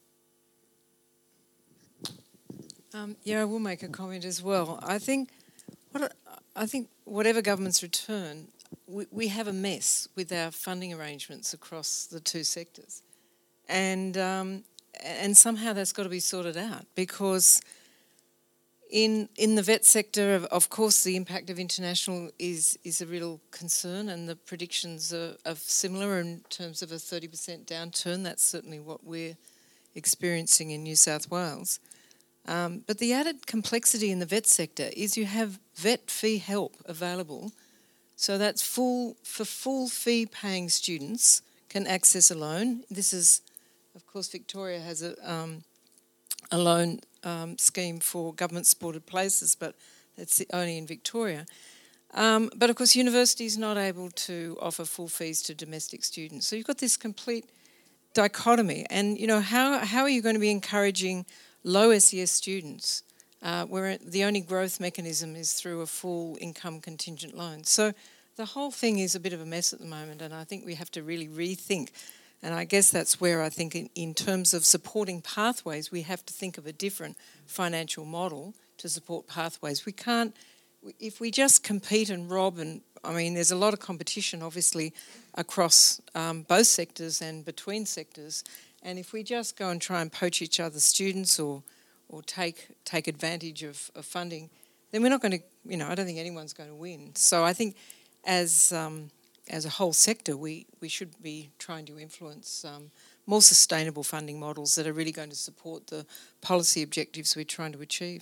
Um, yeah, I will make a comment as well. I think what I think whatever governments return. We, we have a mess with our funding arrangements across the two sectors, and um, and somehow that's got to be sorted out, because In in the vet sector, of, of course, the impact of international is is a real concern, and the predictions are, are similar in terms of a thirty percent downturn. That's certainly what we're experiencing in New South Wales. Um, but the added complexity in the vet sector is you have vet fee help available. So that's full for full fee paying students can access a loan. This is, of course, Victoria has a um, a loan um, scheme for government supported places, but that's only in Victoria. Um, but of course, university is not able to offer full fees to domestic students. So you've got this complete dichotomy. And you know, how how are you going to be encouraging low S E S students uh, where the only growth mechanism is through a full income contingent loan? So the whole thing is a bit of a mess at the moment, and I think we have to really rethink. And I guess that's where I think in, in terms of supporting pathways, we have to think of a different financial model to support pathways. We can't, if we just compete and rob, and I mean, there's a lot of competition, obviously, across um, both sectors and between sectors. And if we just go and try and poach each other's students or or take take advantage of, of funding, then we're not going to, you know, I don't think anyone's going to win. So I think as um, as a whole sector, we, we should be trying to influence um, more sustainable funding models that are really going to support the policy objectives we're trying to achieve.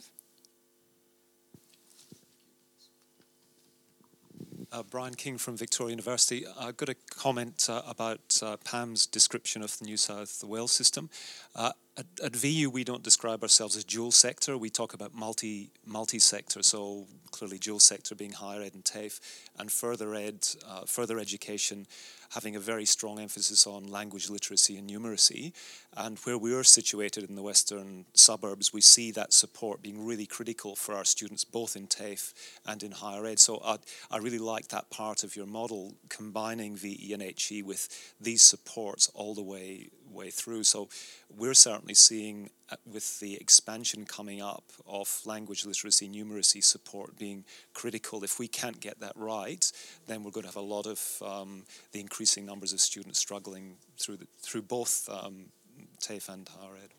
Uh, Brian King from Victoria University. I've got a comment uh, about uh, Pam's description of the New South Wales system. Uh, at, at V U, we don't describe ourselves as dual sector. We talk about multi, multi-sector, so clearly dual sector being higher ed and TAFE, and further ed, uh, further education having a very strong emphasis on language literacy and numeracy. And where we are situated in the western suburbs, we see that support being really critical for our students, both in TAFE and in higher ed. So I, I really like that part of your model, combining V E and H E with these supports all the way way through. So we're certainly seeing, uh, with the expansion coming up of language literacy, numeracy support being critical. If we can't get that right, then we're going to have a lot of um, the increasing numbers of students struggling through the, through both um, TAFE and higher ed.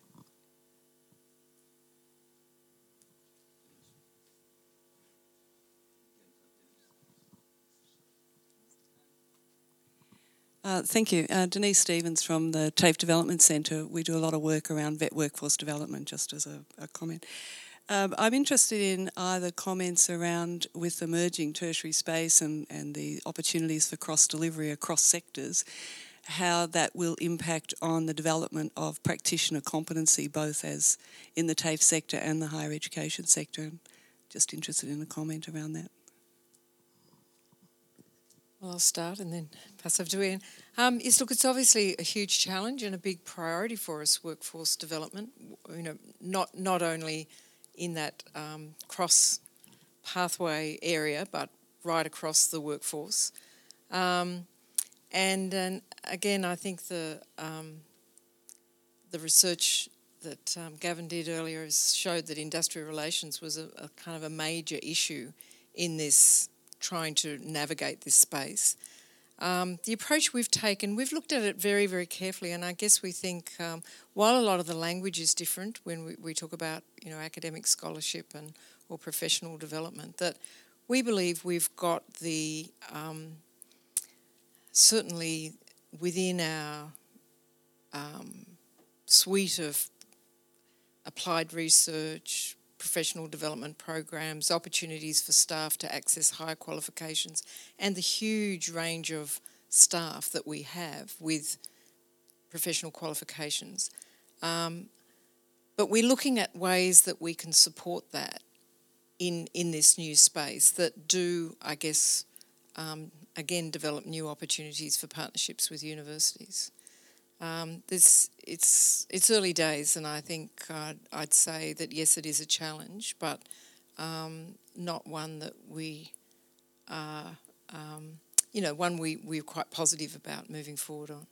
Uh, thank you. Uh, Denise Stevens from the TAFE Development Centre. We do a lot of work around vet workforce development, just as a, a comment. Um, I'm interested in either comments around with emerging tertiary space and, and the opportunities for cross-delivery across sectors, how that will impact on the development of practitioner competency, both as in the TAFE sector and the higher education sector. I'm just interested in a comment around that. Well, I'll start and then pass over to Ian. Um, yes, look, it's obviously a huge challenge and a big priority for us, workforce development. You know, not not only in that um, cross pathway area, but right across the workforce. Um, and, and again, I think the um, the research that um, Gavin did earlier has showed that industrial relations was a, a kind of a major issue in this, trying to navigate this space. Um, the approach we've taken, we've looked at it very, very carefully, and I guess we think um, while a lot of the language is different when we, we talk about, you know, academic scholarship and or professional development, that we believe we've got the, um, certainly within our um, suite of applied research, professional development programs, opportunities for staff to access higher qualifications, and the huge range of staff that we have with professional qualifications. Um, but we're looking at ways that we can support that in, in this new space that do, I guess, um, again, develop new opportunities for partnerships with universities. Um, this it's it's early days, and I think I'd, I'd say that yes, it is a challenge, but um, not one that we are, um, you know, one we we're quite positive about moving forward on.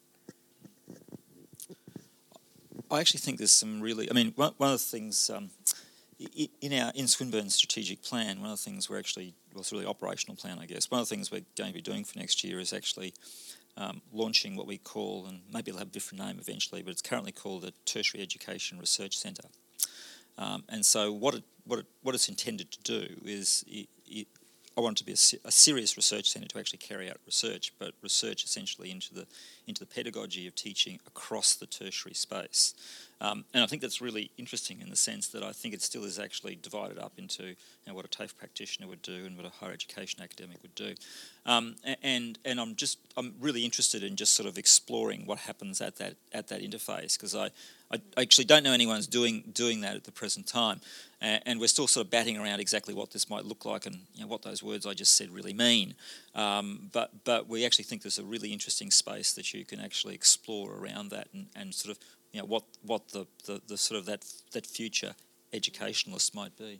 I actually think there's some really. I mean, one one of the things um, in our in Swinburne's strategic plan, one of the things we're actually well, it's really operational plan, I guess. One of the things we're going to be doing for next year is actually Um, launching what we call, and maybe it'll have a different name eventually, but it's currently called the Tertiary Education Research Centre. Um, and so what it what it, what it's intended to do is it, it, I want it to be a, se- a serious research centre to actually carry out research, but research essentially into the into the pedagogy of teaching across the tertiary space. Um, and I think that's really interesting in the sense that I think it still is actually divided up into you know, what a TAFE practitioner would do and what a higher education academic would do. Um, and and I'm just I'm really interested in just sort of exploring what happens at that at that interface, because I, I actually don't know anyone's doing doing that at the present time, uh, and we're still sort of batting around exactly what this might look like and you know, what those words I just said really mean. Um, but but we actually think there's a really interesting space that you can actually explore around that and, and sort of you know what what the, the, the sort of that that future educationalist might be.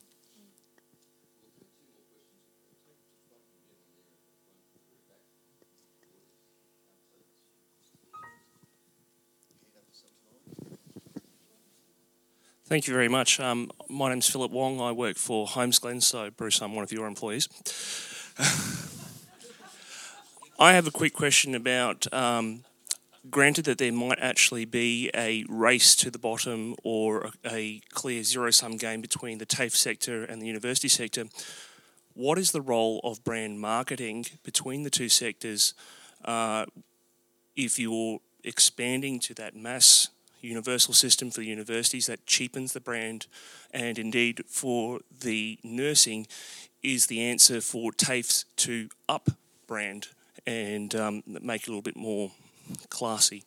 Thank you very much. Um, my name's Philip Wong. I work for Holmesglen, so Bruce, I'm one of your employees. I have a quick question about, um, granted that there might actually be a race to the bottom or a, a clear zero-sum game between the TAFE sector and the university sector, what is the role of brand marketing between the two sectors uh, if you're expanding to that mass universal system for the universities that cheapens the brand, and indeed for the nursing is the answer for TAFEs to up brand and um, make it a little bit more classy?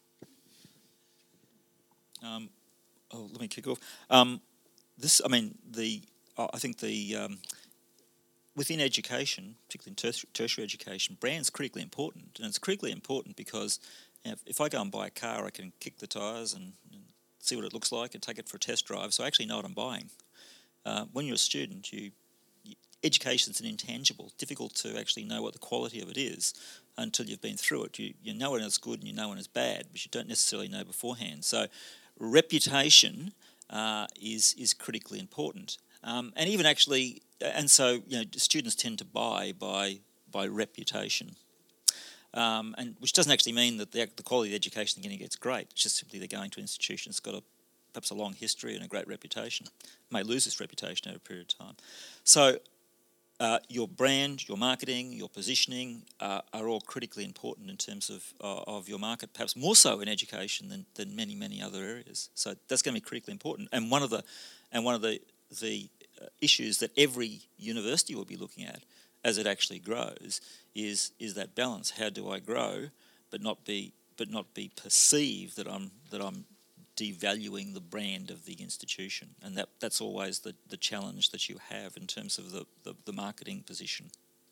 Um, oh, let me kick off. Um, this, I mean, the I think the um, within education, particularly in tertiary, tertiary education, brand's critically important, and it's critically important because you know, if I go and buy a car, I can kick the tyres and, and see what it looks like and take it for a test drive, so I actually know what I'm buying. Uh, when you're a student, you, you education's an intangible, difficult to actually know what the quality of it is until you've been through it. You, you know when it's good and you know when it's bad, but you don't necessarily know beforehand. So reputation uh, is is critically important. Um, and even actually, and so you know, students tend to buy by by reputation. Um, and which doesn't actually mean that the, the quality of the education they're going to get is great. It's just simply they're going to an institution that's got a, perhaps a long history and a great reputation. May lose its reputation over a period of time. So uh, your brand, your marketing, your positioning uh, are all critically important in terms of uh, of your market, perhaps more so in education than, than many, many other areas. So that's going to be critically important. And one of the and one of the the issues that every university will be looking at as it actually grows is is that balance. How do I grow, but not be but not be perceived that I'm that I'm devaluing the brand of the institution, and that, that's always the, the challenge that you have in terms of the, the, the marketing position.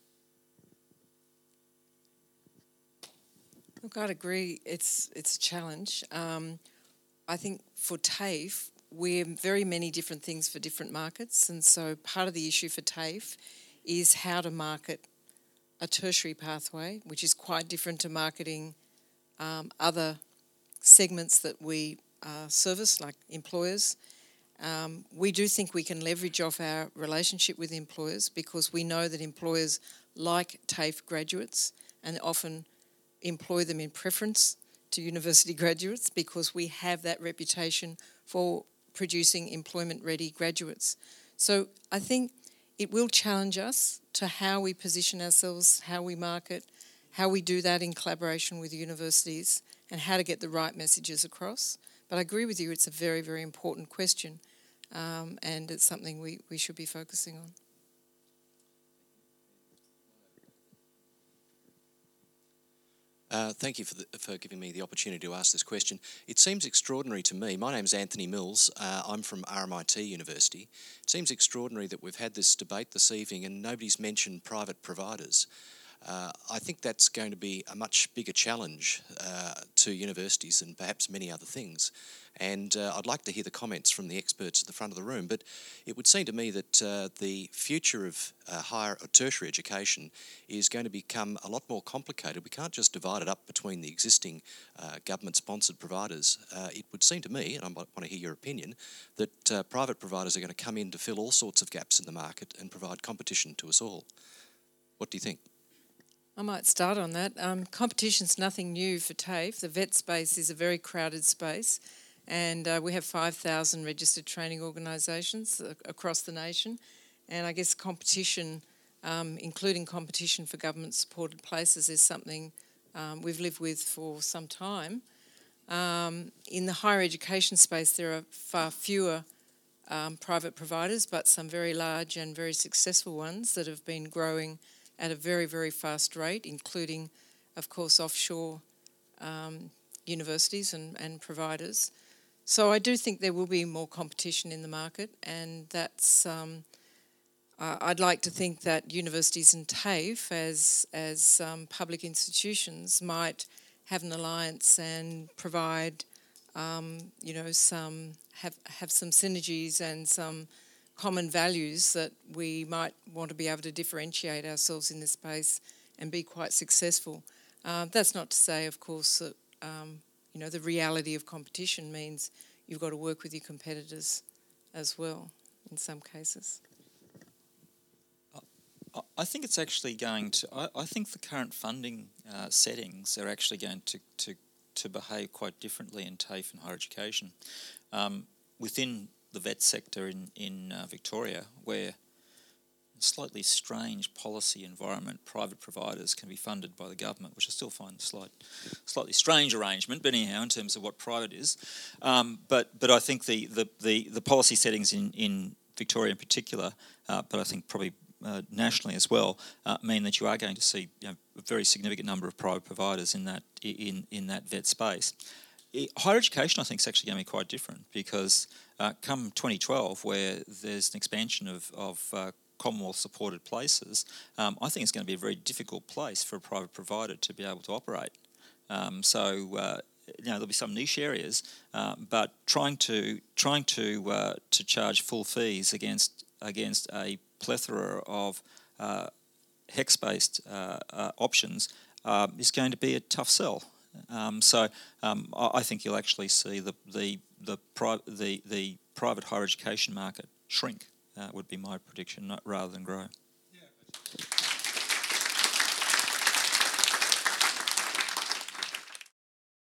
Look, I'd agree. It's it's a challenge. Um, I think for TAFE, we're very many different things for different markets, and so part of the issue for TAFE is how to market a tertiary pathway, which is quite different to marketing um, other segments that we uh, service, like employers. Um, we do think we can leverage off our relationship with employers because we know that employers like TAFE graduates and often employ them in preference to university graduates because we have that reputation for producing employment-ready graduates. So I think it will challenge us to how we position ourselves, how we market, how we do that in collaboration with universities, and how to get the right messages across. But I agree with you, it's a very, very important question, um, and it's something we, we should be focusing on. Uh, thank you for, the, for giving me the opportunity to ask this question. It seems extraordinary to me. My name's Anthony Mills. Uh, I'm from R M I T University. It seems extraordinary that we've had this debate this evening and nobody's mentioned private providers. Uh, I think that's going to be a much bigger challenge uh, to universities than perhaps many other things. And uh, I'd like to hear the comments from the experts at the front of the room. But it would seem to me that uh, the future of uh, higher or tertiary education is going to become a lot more complicated. We can't just divide it up between the existing uh, government-sponsored providers. Uh, it would seem to me, and I want to hear your opinion, that uh, private providers are going to come in to fill all sorts of gaps in the market and provide competition to us all. What do you think? I might start on that. Um, competition's nothing new for TAFE. The vet space is a very crowded space, And uh, we have five thousand registered training organisations across the nation. And I guess competition, um, including competition for government-supported places, is something um, we've lived with for some time. Um, in the higher education space, there are far fewer um, private providers, but some very large and very successful ones that have been growing at a very, very fast rate, including, of course, offshore um, universities and, and providers. So I do think there will be more competition in the market, and that's... Um, uh, I'd like to think that universities and TAFE, as, as um, public institutions, might have an alliance and provide, um, you know, some have have some synergies and some common values that we might want to be able to differentiate ourselves in this space and be quite successful. Uh, that's not to say, of course, that um, you know the reality of competition means you've got to work with your competitors as well in some cases. I think it's actually going to, I, I think the current funding uh, settings are actually going to, to, to behave quite differently in TAFE and higher education. Um, within the vet sector in, in uh, Victoria, where a slightly strange policy environment, private providers can be funded by the government, which I still find a slight, slightly strange arrangement, but anyhow, in terms of what private is. Um, but but I think the, the, the, the policy settings in, in Victoria in particular, uh, but I think probably Uh, nationally as well, uh, mean that you are going to see you know, a very significant number of private providers in that in in that vet space. I, higher education, I think, is actually going to be quite different because uh, come twenty twelve, where there's an expansion of of uh, Commonwealth-supported places, um, I think it's going to be a very difficult place for a private provider to be able to operate. Um, so. Uh, You know, there'll be some niche areas, uh, but trying to trying to uh, to charge full fees against against a plethora of uh, hex-based uh, uh, options uh, is going to be a tough sell. Um, so um, I, I think you'll actually see the the the, pri- the the private higher education market shrink. Uh, would be my prediction, not, rather than grow.